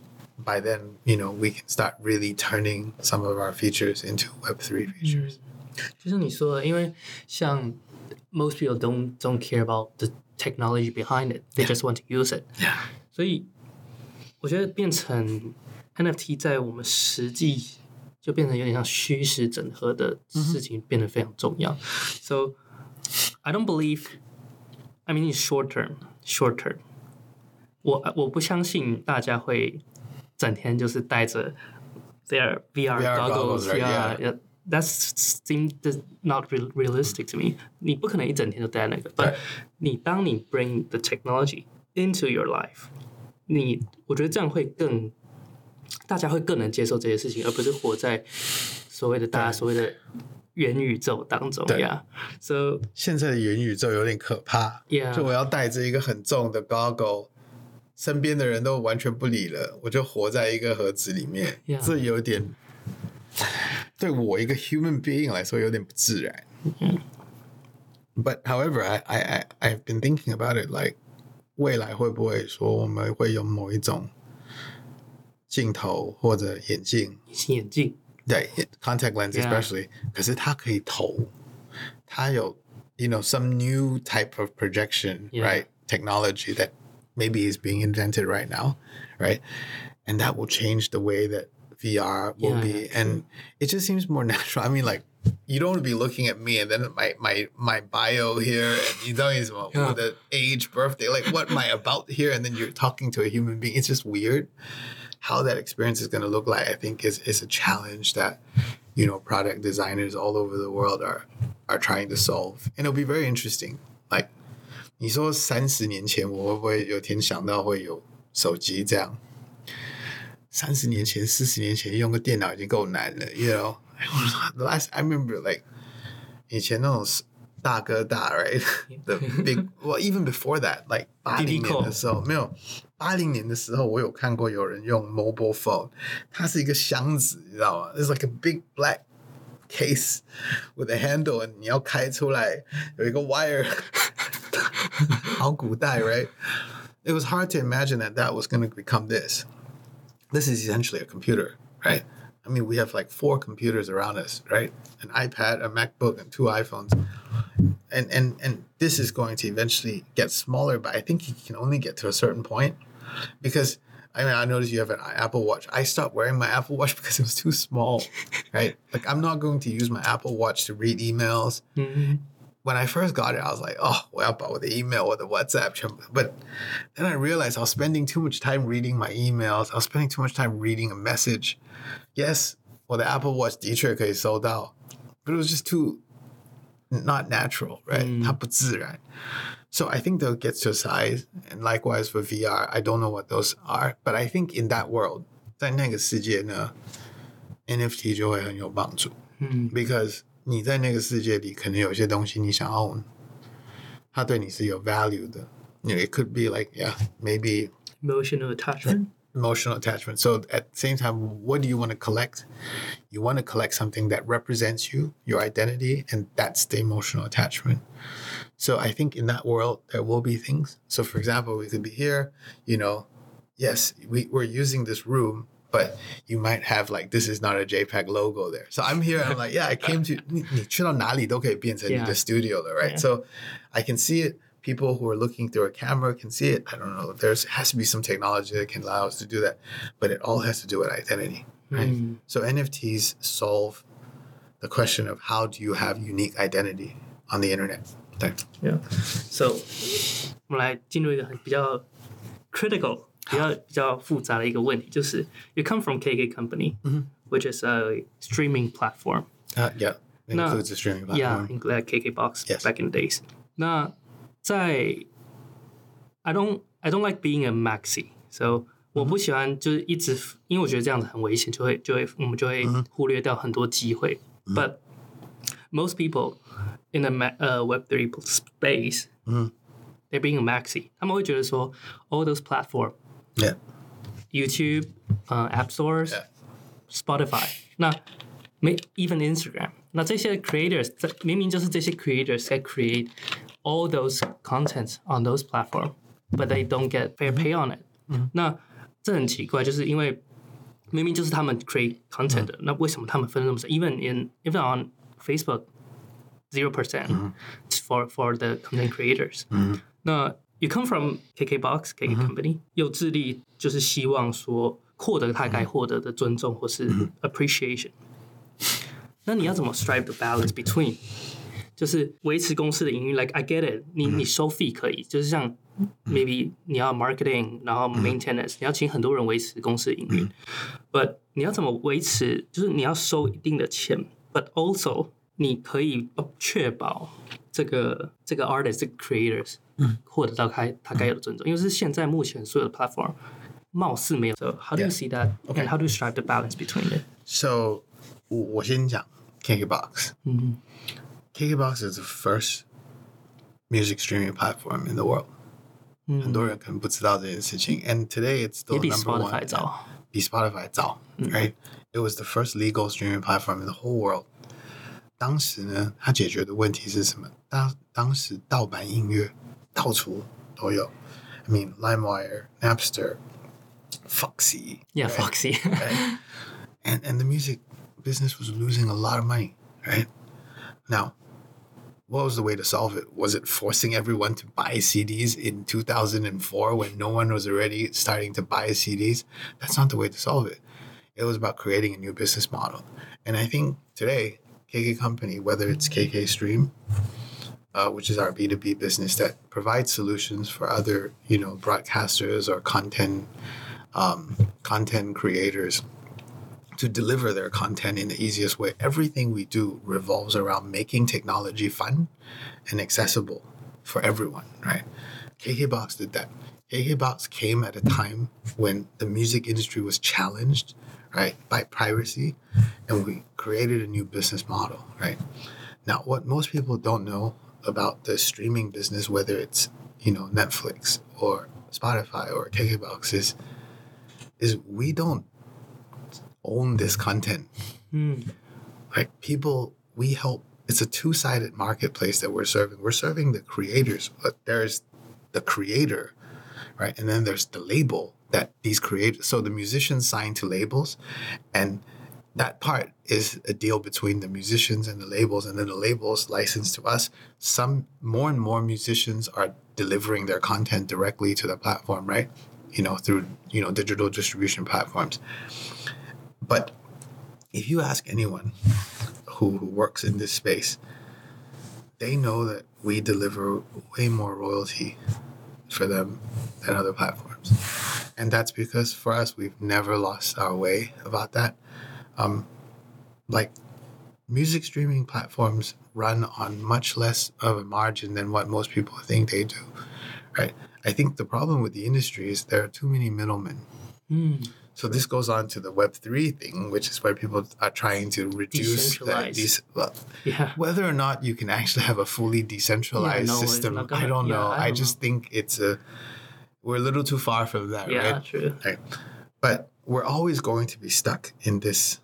by then, you know, we can start really turning some of our features into Web three features. 就像你说的，因为像 most people don't don't care about the technology behind it, they yeah. just want to use it. Yeah. 所以我觉得变成 N F T 在我们实际就变成有点像虚实整合的事情，变得非常重要。Mm-hmm. So I don't believe, I mean, in short term, short term, 我我不相信大家会。整天就是戴着 their V R, V R goggles, right? yeah, yeah. That seems not realistic to me. 你不可能一整天都戴那个 ，but 你当你 bring the technology into your life， 你我觉得这样会更大家会更能接受这些事情，而不是活在所谓的大家所谓的元宇宙当中。Yeah, so 现在的元宇宙有点可怕。 Yeah， 就我要带着一个很重的 goggle。身边的人都完全不理了，我就活在一个盒子里面， yeah. 这有点对我一个 human being 来说有点不自然。Mm-hmm. But however, I I I I've been thinking about it, like 未来会不会说我们会有某一种镜头或者眼镜， 眼镜， 对 contact lens especially， yeah. 可是它可以投，它有 you know some new type of projection, yeah. right? Technology that maybe is being invented right now, right? And that will change the way that V R will yeah, be. Yeah, and it just seems more natural. I mean, like, you don't want to be looking at me and then my my my bio here and you know yeah. with the age, birthday, like what am I about here? And then you're talking to a human being. It's just weird. How that experience is going to look like, I think, is is a challenge that, you know, product designers all over the world are are trying to solve. And it'll be very interesting. Like, 你说三十年前我会不会有天想到会有手机这样？三十年前、四十年前用个电脑已经够难了 ，you know. The last I remember like 以前那种大哥大 right the big well even before that like 八零年的时候没有八零年的时候我有看过有人用 mobile phone 它是一个箱子你知道吗 It's like a big black case with a handle and 你要开出来有一个 wire 好古代 right It was hard to imagine that that was going to become this This is essentially a computer right I mean, we have like four computers around us, right? An iPad, a MacBook, and two iPhones. And and and this is going to eventually get smaller, but I think you can only get to a certain point. Because, I mean, I noticed you have an Apple Watch. I stopped wearing my Apple Watch because it was too small, right? Like, I'm not going to use my Apple Watch to read emails. Mm-hmm. When I first got it, I was like, oh, 我要把我的 email 我的 WhatsApp 全部 But then I realized I was spending too much time reading my emails. I was spending too much time reading a message. Yes, 我的 Apple Watch 的确可以收到 but it was just too not natural, right? Mm. 它不自然 So I think they'll get to a size, and likewise for V R, I don't know what those are, but I think in that world, 在那个世界呢 N F T 就会很有帮助 mm. Because 你在那个世界里可能有些东西你想 own 它对你是有 value 的 you know, It could be like, yeah, maybe emotional attachment emotional attachment So at the same time, what do you want to collect? You want to collect something that represents you, your identity, and that's the emotional attachment So I think in that world, there will be things So for example, we could be here, you know Yes, we, we're using this room But you might have like, this is not a JPEG logo there. So I'm here, I'm like, yeah, I came to, 你去到哪里都可以变成你的 studio 了 right? Yeah. So I can see it. People who are looking through a camera can see it. I don't know. There has to be some technology that can allow us to do that. But it all has to do with identity, right? Mm. So N F Ts solve the question of how do you have unique identity on the internet? Yeah. So 我们来进入一个比较 critical比较比较复杂的一个问题，就是 you come from K K Company, mm-hmm. which is a streaming platform. Uh, yeah, it includes a streaming platform. Yeah, include K K Box yes. back in the days. 那在 I don't I don't like being a maxi, so 我不喜欢就是一直，因为我觉得这样子很危险，就会就会我们就会忽略掉很多机会。Mm-hmm. But most people in the uh, Web three space, mm-hmm. they're being a maxi. 他们会觉得说 all those platforms. Yeah. YouTube, uh, App Stores, yeah. Spotify. 那 even Instagram. 那这些 creators 明明就是这些 creators that create all those contents on those platforms, but they don't get fair pay on it. Mm-hmm. 那这很奇怪，就是因为明明就是他们 create content 的， mm-hmm. 那为什么他们分那么少 ？Even in even on Facebook, zero percent mm-hmm. for for the content creators. Mm-hmm. 那You come from K K Box, K K Company, 又致力就是希望说获得他该获得的尊重或是 appreciation. 那你要怎么 strike the balance between 就是维持公司的营运 like I get it 你你收费可以就是像 maybe 你要 marketing 然后 maintenance 你要请很多人维持公司的营运 but 你要怎么维持就是你要收一定的钱 but also 你可以确保这个这个 artist 这个 creators 获得到他他该有的尊重因为是现在目前所有的 platform 貌似没有 so how do you see that okay. and how do you strike the balance between it so 我先讲 K K Box mm-hmm. K K Box is the first music streaming platform in the world 很多人可能不知道这件事情 and today it's still number Spotify one 早比 Spotify 早 right it was the first legal streaming platform in the whole world 当时呢它解决的问题是什么当当时盗版音乐到处都有 I mean LimeWire Napster Foxy yeah right? Foxy right? and and the music business was losing a lot of money right now what was the way to solve it was it forcing everyone to buy C Ds in two thousand four when no one was already starting to buy C Ds that's not the way to solve it it was about creating a new business model and I think today K K Company whether it's K K Stream Uh, which is our B two B business that provides solutions for other, you know, broadcasters or content um, content creators to deliver their content in the easiest way. Everything we do revolves around making technology fun and accessible for everyone, right? K K Box did that. K K Box came at a time when the music industry was challenged, right, by piracy, and we created a new business model, right? Now, what most people don't know about the streaming business, whether it's, you know, Netflix or Spotify or K K Box, is is we don't own this content. Mm. Like people, we help. It's a two-sided marketplace that we're serving. We're serving the creators, but there's the creator, right? And then there's the label that these creators. So the musicians sign to labels, and that part is a deal between the musicians and the labels, and then the labels license to us. Some more and more musicians are delivering their content directly to the platform, right? You know, through, you know, digital distribution platforms. But if you ask anyone who, who works in this space, they know that we deliver way more royalty for them than other platforms. And that's because for us, we've never lost our way about that. Um, like music streaming platforms run on much less of a margin than what most people think they do, right? I think the problem with the industry is there are too many middlemen. Mm. So this goes on to the Web three thing, which is where people are trying to reduce that. These, well, yeah. Whether or not you can actually have a fully decentralized yeah, no, system, gonna, I don't yeah, know. I, don't I just know. think it's a we're a little too far from that, yeah, right? True. Right. But we're always going to be stuck in this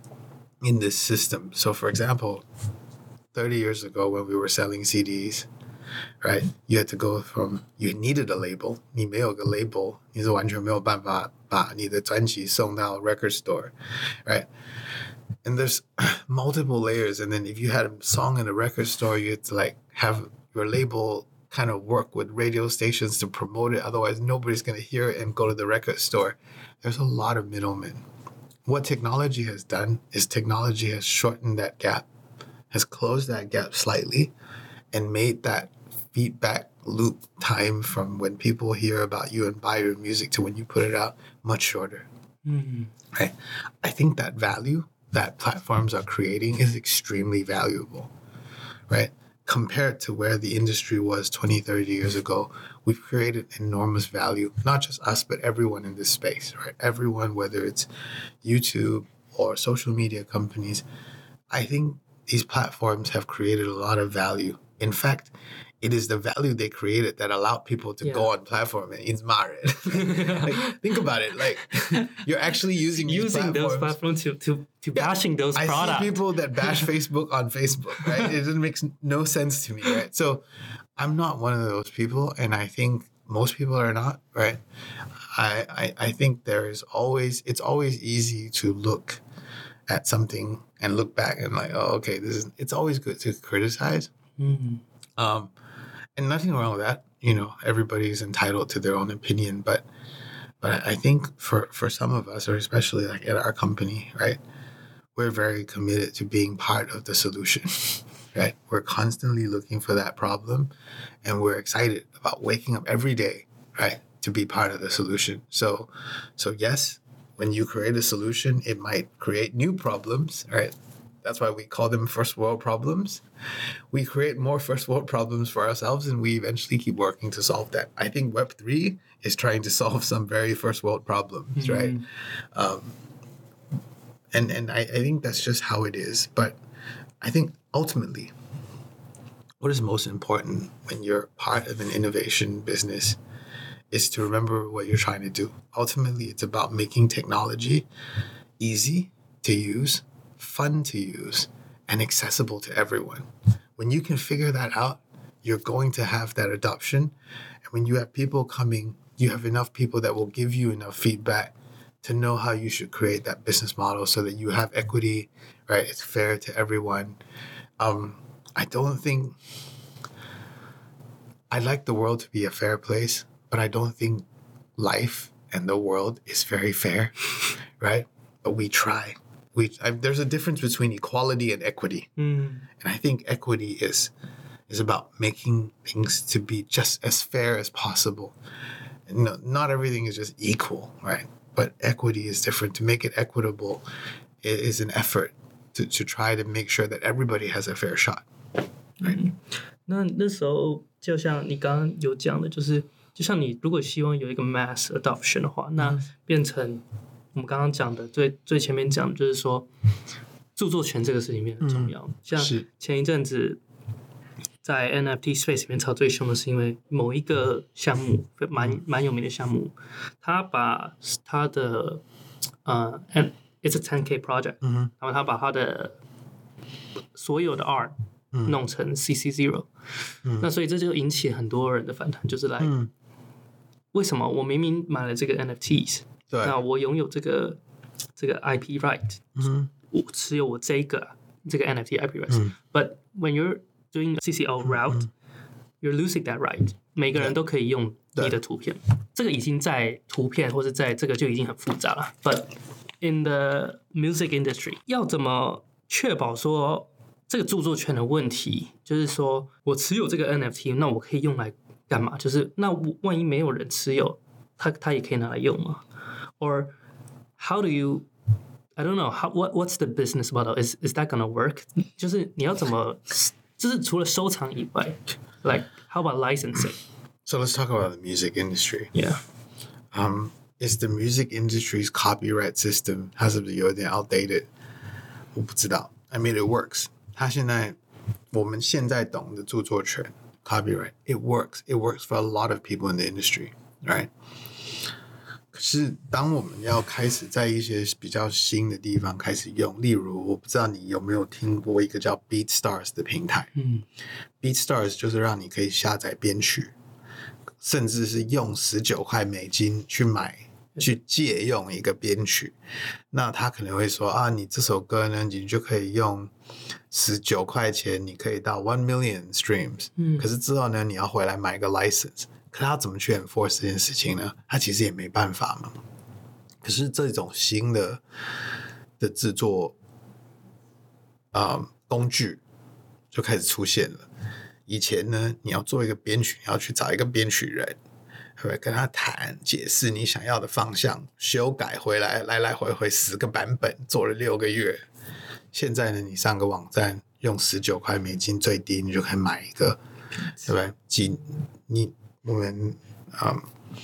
in this system. So, for example, thirty years ago when we were selling C Ds, right? You had to go from you needed a label, 你没有个 label, 你是完全没有办法把你的专辑送到 record store, right? And there's multiple layers. And then if you had a song in a record store, you had to like have your label kind of work with radio stations to promote it. Otherwise, nobody's going to hear it and go to the record store. There's a lot of middlemen. What technology has done is technology has shortened that gap, has closed that gap slightly, and made that feedback loop time from when people hear about you and buy your music to when you put it out much shorter. Mm. Right? I think that value that platforms are creating is extremely valuable, right? Compared to where the industry was twenty, thirty years ago, we've created enormous value, not just us, but everyone in this space, right? Everyone, whether it's YouTube or social media companies, I think these platforms have created a lot of value. In fact, it is the value they created that allowed people to yeah. go on platform and inspire it. Like, think about it. Like you're actually using these using platforms. those platforms to to, to yeah, bashing those I products. I see people that bash Facebook on Facebook, right? It doesn't make no sense to me, right? So I'm not one of those people, and I think most people are not, right? I I, I think there is always it's always easy to look at something and look back and like, oh, okay, this is. It's always good to criticize. Mm-hmm. Um, and nothing wrong with that. You know, everybody's entitled to their own opinion, but but I think for, for some of us, or especially like at our company, right, we're very committed to being part of the solution, right? We're constantly looking for that problem, and we're excited about waking up every day, right, to be part of the solution. So, so yes, when you create a solution, it might create new problems, right? That's why we call them first world problems. We create more first world problems for ourselves, and we eventually keep working to solve that. I think Web three is trying to solve some very first world problems, mm-hmm. right? Um, and and I, I think that's just how it is. But I think ultimately, what is most important when you're part of an innovation business is to remember what you're trying to do. Ultimately, it's about making technology easy to use, fun to use, and accessible to everyone. When you can figure that out, you're going to have that adoption. And when you have people coming, you have enough people that will give you enough feedback to know how you should create that business model so that you have equity, right? It's fair to everyone. Um, I don't think... I'd like the world to be a fair place, but I don't think life and the world is very fair, right? But we try. We, I, there's a difference between equality and equity. Mm. And I think equity is is about making things to be just as fair as possible. And no, not everything is just equal, right? But equity is different. To make it equitable is an effort to, to try to make sure that everybody has a fair shot. Right? Mm. 那那时候就像你刚刚有讲的，就是就像你如果希望有一个 mass adoption 的话，那变成我们刚刚讲的最最前面讲的就是说著作权这个事情变很重要。嗯、像前一阵子在 N F T space 里面炒最凶的是因为某一个项目蛮蛮有名的项目，他把他的呃 ，it's a ten K project，嗯哼，然后他把他的所有的 art 弄成 C C zero，嗯，那所以这就引起很多人的反弹，就是来、嗯、为什么我明明买了这个 N F Ts， 对，那我拥有这个这个 I P right， 嗯，我持有我这个这个 N F T I P rights，嗯，but when you're doing C C O route，嗯，you're losing that right。每个人都可以用你的图片，这个已经在图片或者在这个就已经很复杂了。But in the music industry， 要怎么确保说这个著作权的问题？就是说我持有这个 N F T， 那我可以用来干嘛？就是那万一没有人持有，他他也可以拿来用吗 ？Or how do you I don't know how what what's the business model? Is is that gonna work? 就是你要怎么？就是除了收藏以外 ，like how about licensing? So let's talk about the music industry. Yeah. Um, is the music industry's copyright system 它是不是有点 outdated? 我不知道。I mean, it works. 它现在我们现在懂的著作权 copyright, it works. It works for a lot of people in the industry, right? 可是当我们要开始在一些比较新的地方开始用，例如我不知道你有没有听过一个叫 BeatStars 的平台，嗯 BeatStars 就是让你可以下载编曲，甚至是用十九块美金去买去借用一个编曲，那他可能会说啊，你这首歌呢，你就可以用十九块钱，你可以到 one million streams，嗯，可是之后呢，你要回来买一个 license。可是他怎么去 enforce 这件事情呢？他其实也没办法嘛。可是这种新的的制作，呃，工具就开始出现了。以前呢，你要做一个编曲，你要去找一个编曲人，会跟他谈，解释你想要的方向，修改回来，来来回回十个版本，做了六个月。现在呢，你上个网站用十九块美金最低，你就可以买一个，对不对？几你。我们、um,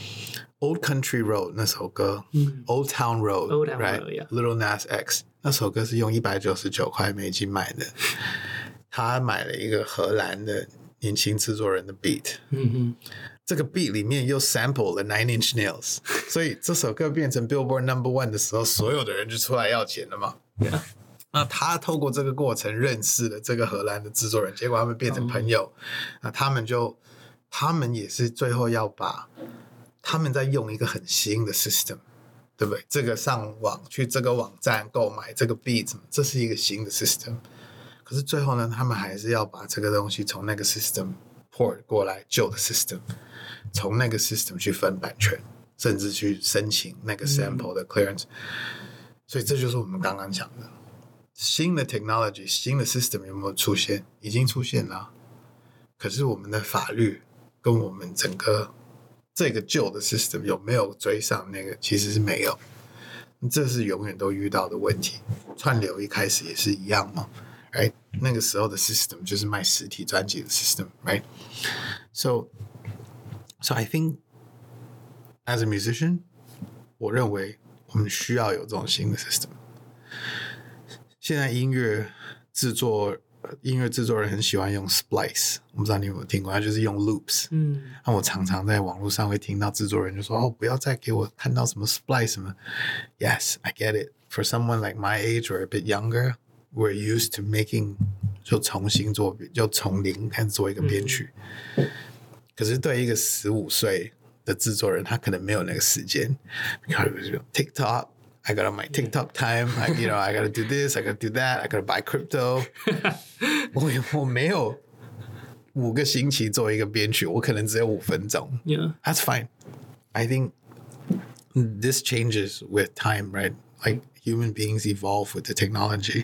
Old Country Road 那首歌、嗯、Old Town Road Old Town right? Road, yeah. Little Nas X 那首歌是用一百九十九块美金买的，他买了一个荷兰的年轻制作人的 beat、嗯、哼这个 beat 里面又 sample 了 Nine Inch Nails 所以这首歌变成 Billboard Number One 的时候，所有的人就出来要钱了嘛。 Yeah. 那他透过这个过程认识了这个荷兰的制作人，结果他们变成朋友、嗯、那他们就他们也是最后要把他们在用一个很新的 system， 对不对？这个上网去这个网站购买这个 beat， 这是一个新的 system。可是最后呢，他们还是要把这个东西从那个 system port 过来旧的 system， 从那个 system 去分版权，甚至去申请那个 sample 的 clearance、嗯。所以这就是我们刚刚讲的新的 technology， 新的 system 有没有出现？已经出现了。可是我们的法律跟我们整个这个旧的 system 有没有追上那个？其实是没有，这是永远都遇到的问题。串流一开始也是一样嘛 ，right？ 那个时候的 system 就是卖实体专辑的 system，right？ So, so I think as a musician， 我认为我们需要有这种新的 system。现在音乐制作。音乐制作人很喜欢用 splice， 我不知道你有没有听过，他就是用 loops。嗯，那我常常在网络上会听到制作人就说：“哦，不要再给我看到什么 splice 什么。” Yes, I get it. For someone like my age or a bit younger, we're used to making 就重新做，就从零开始做一个编曲。嗯、可是对一个十五岁的制作人，他可能没有那个时间。TikTok。I got my TikTok time. I, you know, I got to do this. I got to do that. I got to buy crypto. 我我没有五个星期做一个编曲，我可能只有五分钟。 Yeah, that's fine. I think this changes with time, right? Like human beings evolve with the technology.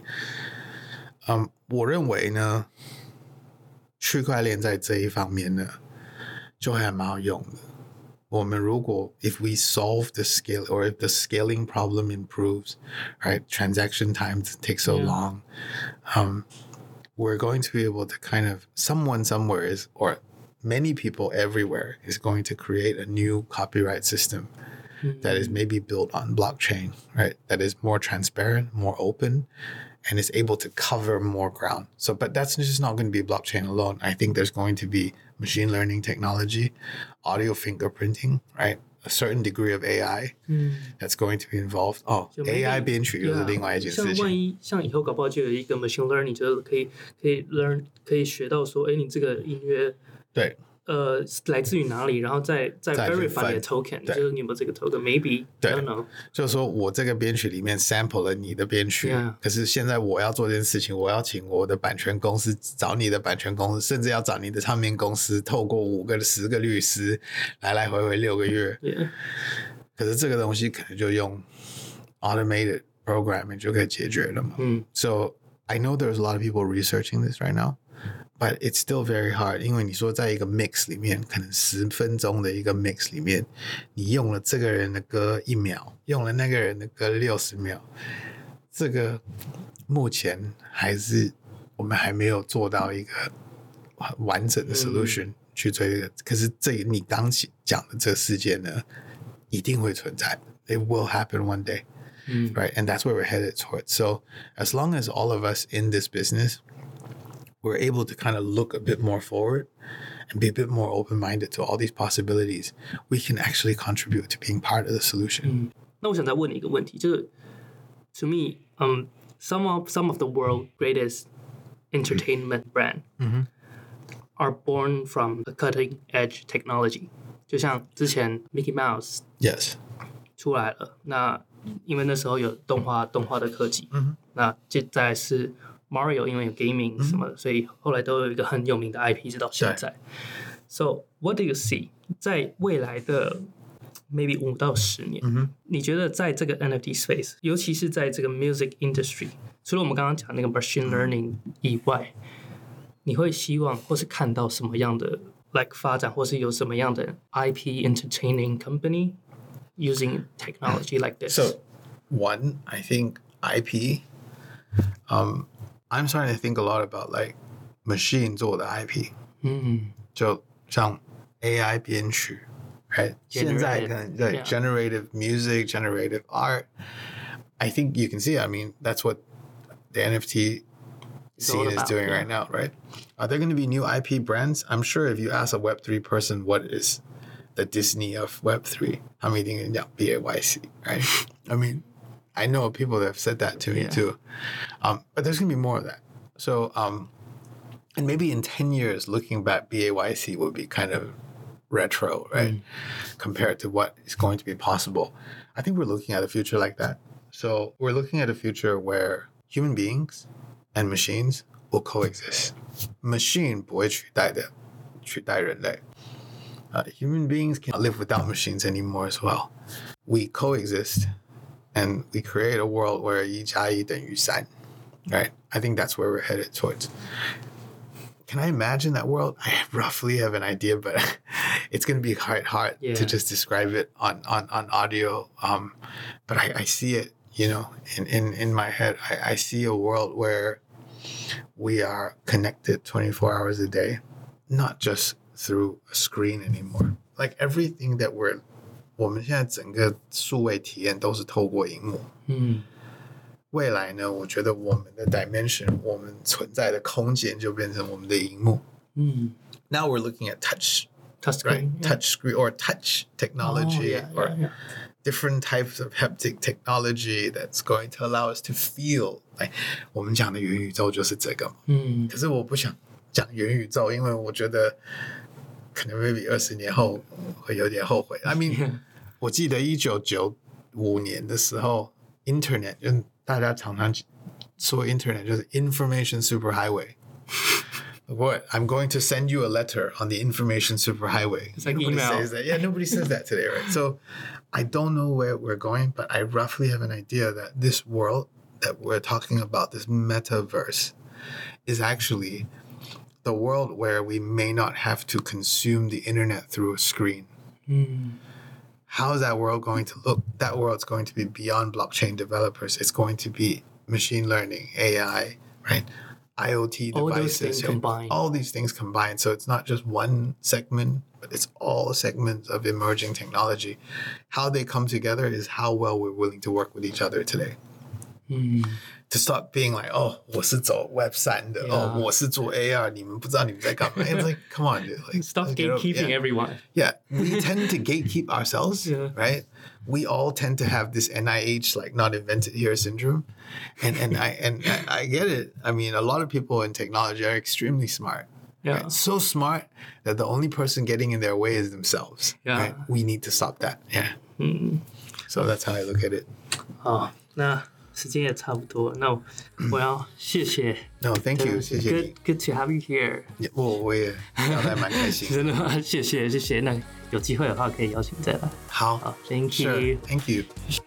Um, 我认为呢，区块链在这一方面呢，就还蛮好用的。我们如果 if we solve the scale or if the scaling problem improves, right, transaction times take so yeah. long, um, we're going to be able to kind of someone somewhere is or many people everywhere is going to create a new copyright system mm-hmm. that is maybe built on blockchain, right? That is more transparent, more open, and is able to cover more ground. So, but that's just not going to be blockchain alone. I think there's going to be machine learning technology, audio fingerprinting, right? A certain degree of A I that's going to be involved.哦 ，A I 编曲又是另外一件事情。 像万一像以后搞不好就有一个 machine learning， 就是可以可以 learn 可以学到说，哎，你这个音乐对。 呃，来自于哪里？然后再再 verify 你的 token， 就是你有没有这个 token？Maybe， 对 I don't know。 就是说我这个编曲里面 sample 了你的编曲， yeah. 可是现在我要做这件事情，我要请我的版权公司找你的版权公司，甚至要找你的唱片公司，透过五个、十个律师来来回回六个月。 Yeah. 可是这个东西可能就用 automated programming 就可以解决了嘛。 嗯 So I know there's a lot of people researching this right now.But it's still very hard， 因为你说在一个 mix 里面，可能十分钟的一个 mix 里面，你用了这个人的歌一秒，用了那个人的歌六十秒，这个目前还是我们还没有做到一个完整的 solution 去追这个。可是这你刚讲的这个事件呢，一定会存在 ，it will happen one day，right？、嗯、And that's where we're headed towards. So as long as all of us in this business.We're able to kind of look a bit more forward and be a bit more open-minded to all these possibilities. We can actually contribute to being part of the solution. 嗯，那我想再问你一个问题，就是 to me, um, some of some of the world's greatest entertainment brand are born from a cutting-edge technology. 就像之前 Mickey Mouse Yes 出来了，那因为那时候有动画动画的科技，那接再来是。Mario 因为有 gaming 什么的，所以后来都有一个很有名的 I P 直到现在。So what do you see 在未来的 maybe 五到十年，你觉得在这个 N F T space， 尤其是在这个 music industry， 除了我们刚刚讲那个 machine learning 以外，你会希望或是看到什么样的 like 发展，或是有什么样的 I P entertaining company using technology like this? So one, I think I P.Um, I'm starting to think a lot about like machine 做的 I P， 嗯， 就像 A I 编曲 ，right？ 现在可能对 generative music, generative art. I think you can see. I mean, that's what the N F T scene is doing right now, right? Are there going to be new I P brands? I'm sure if you ask a Web three person what is the Disney of Web three, 他们一定讲 B A Y C, right? I mean.I know people that have said that to me yeah. too. Um, but there's going to be more of that. So, um, and maybe in ten years, looking back, B A Y C would be kind of retro, right? Mm. Compared to what is going to be possible. I think we're looking at a future like that. So we're looking at a future where human beings and machines will coexist. Machine 不会取代的，取代人类。Uh, human beings can't live without machines anymore as well. We coexist.And we create a world where 一加一等于三, right? I think that's where we're headed towards. Can I imagine that world? I roughly have an idea, but it's going to be quite hard yeah. to just describe it on, on, on audio. Um, but I, I see it, you know, in, in, in my head. I, I see a world where we are connected twenty-four hours a day, not just through a screen anymore. Like everything that we're我们现在整个数位体验都是透过荧幕。 嗯， 未来呢，我觉得我们的 dimension， 我们存在的空间就变成我们的荧幕。 嗯 Now we're looking at touch, touch right? screen, yeah. Touch screen or touch technology oh, yeah, or yeah, yeah. different types of haptic technology that's going to allow us to feel. Like 我们讲的元宇宙就是这个嘛。 嗯， 可是我不想讲元宇宙，因为我觉得。可能 maybe 二十年后会有点后悔。I mean， 我记得一九九五年的时候 ，Internet 就大家常常说 Internet 就是 Information Superhighway。What? I'm going to send you a letter on the Information Superhighway. It's like nobody email. says that. Yeah, nobody says that today, right? So I don't know where we're going, but I roughly have an idea that this world that we're talking about, this metaverse, is actually the world where we may not have to consume the internet through a screen. Mm. How is that world going to look? That world's going to be beyond blockchain developers. It's going to be machine learning, A I, right? IoT all devices. Those things combined. All these things combined. So it's not just one segment, but it's all segments of emerging technology. How they come together is how well we're willing to work with each other today. Mm. To stop being like, oh, 我是走 Web 三的 Yeah. 哦，我是做 A R， 你们不知道你们在干嘛。It's like, come on, dude. Like, Stop get over- gatekeeping yeah. everyone. Yeah, we tend to gatekeep ourselves, Yeah. right? We all tend to have this N I H like not invented here syndrome, and and I and I, I get it. I mean, a lot of people in technology are extremely smart. Yeah. Right? So smart that the only person getting in their way is themselves. Yeah. Right? We need to stop that. Yeah. 嗯， So that's how I look at it. 好，那时间也差不多，那我我要谢谢。 No, thank you. 谢谢 Good, 你。 good to have you here. 我我也聊得蛮开心。 真的吗？谢谢谢谢。那有机会的话可以邀请再来。 好好，Thank Sure. you. Thank you.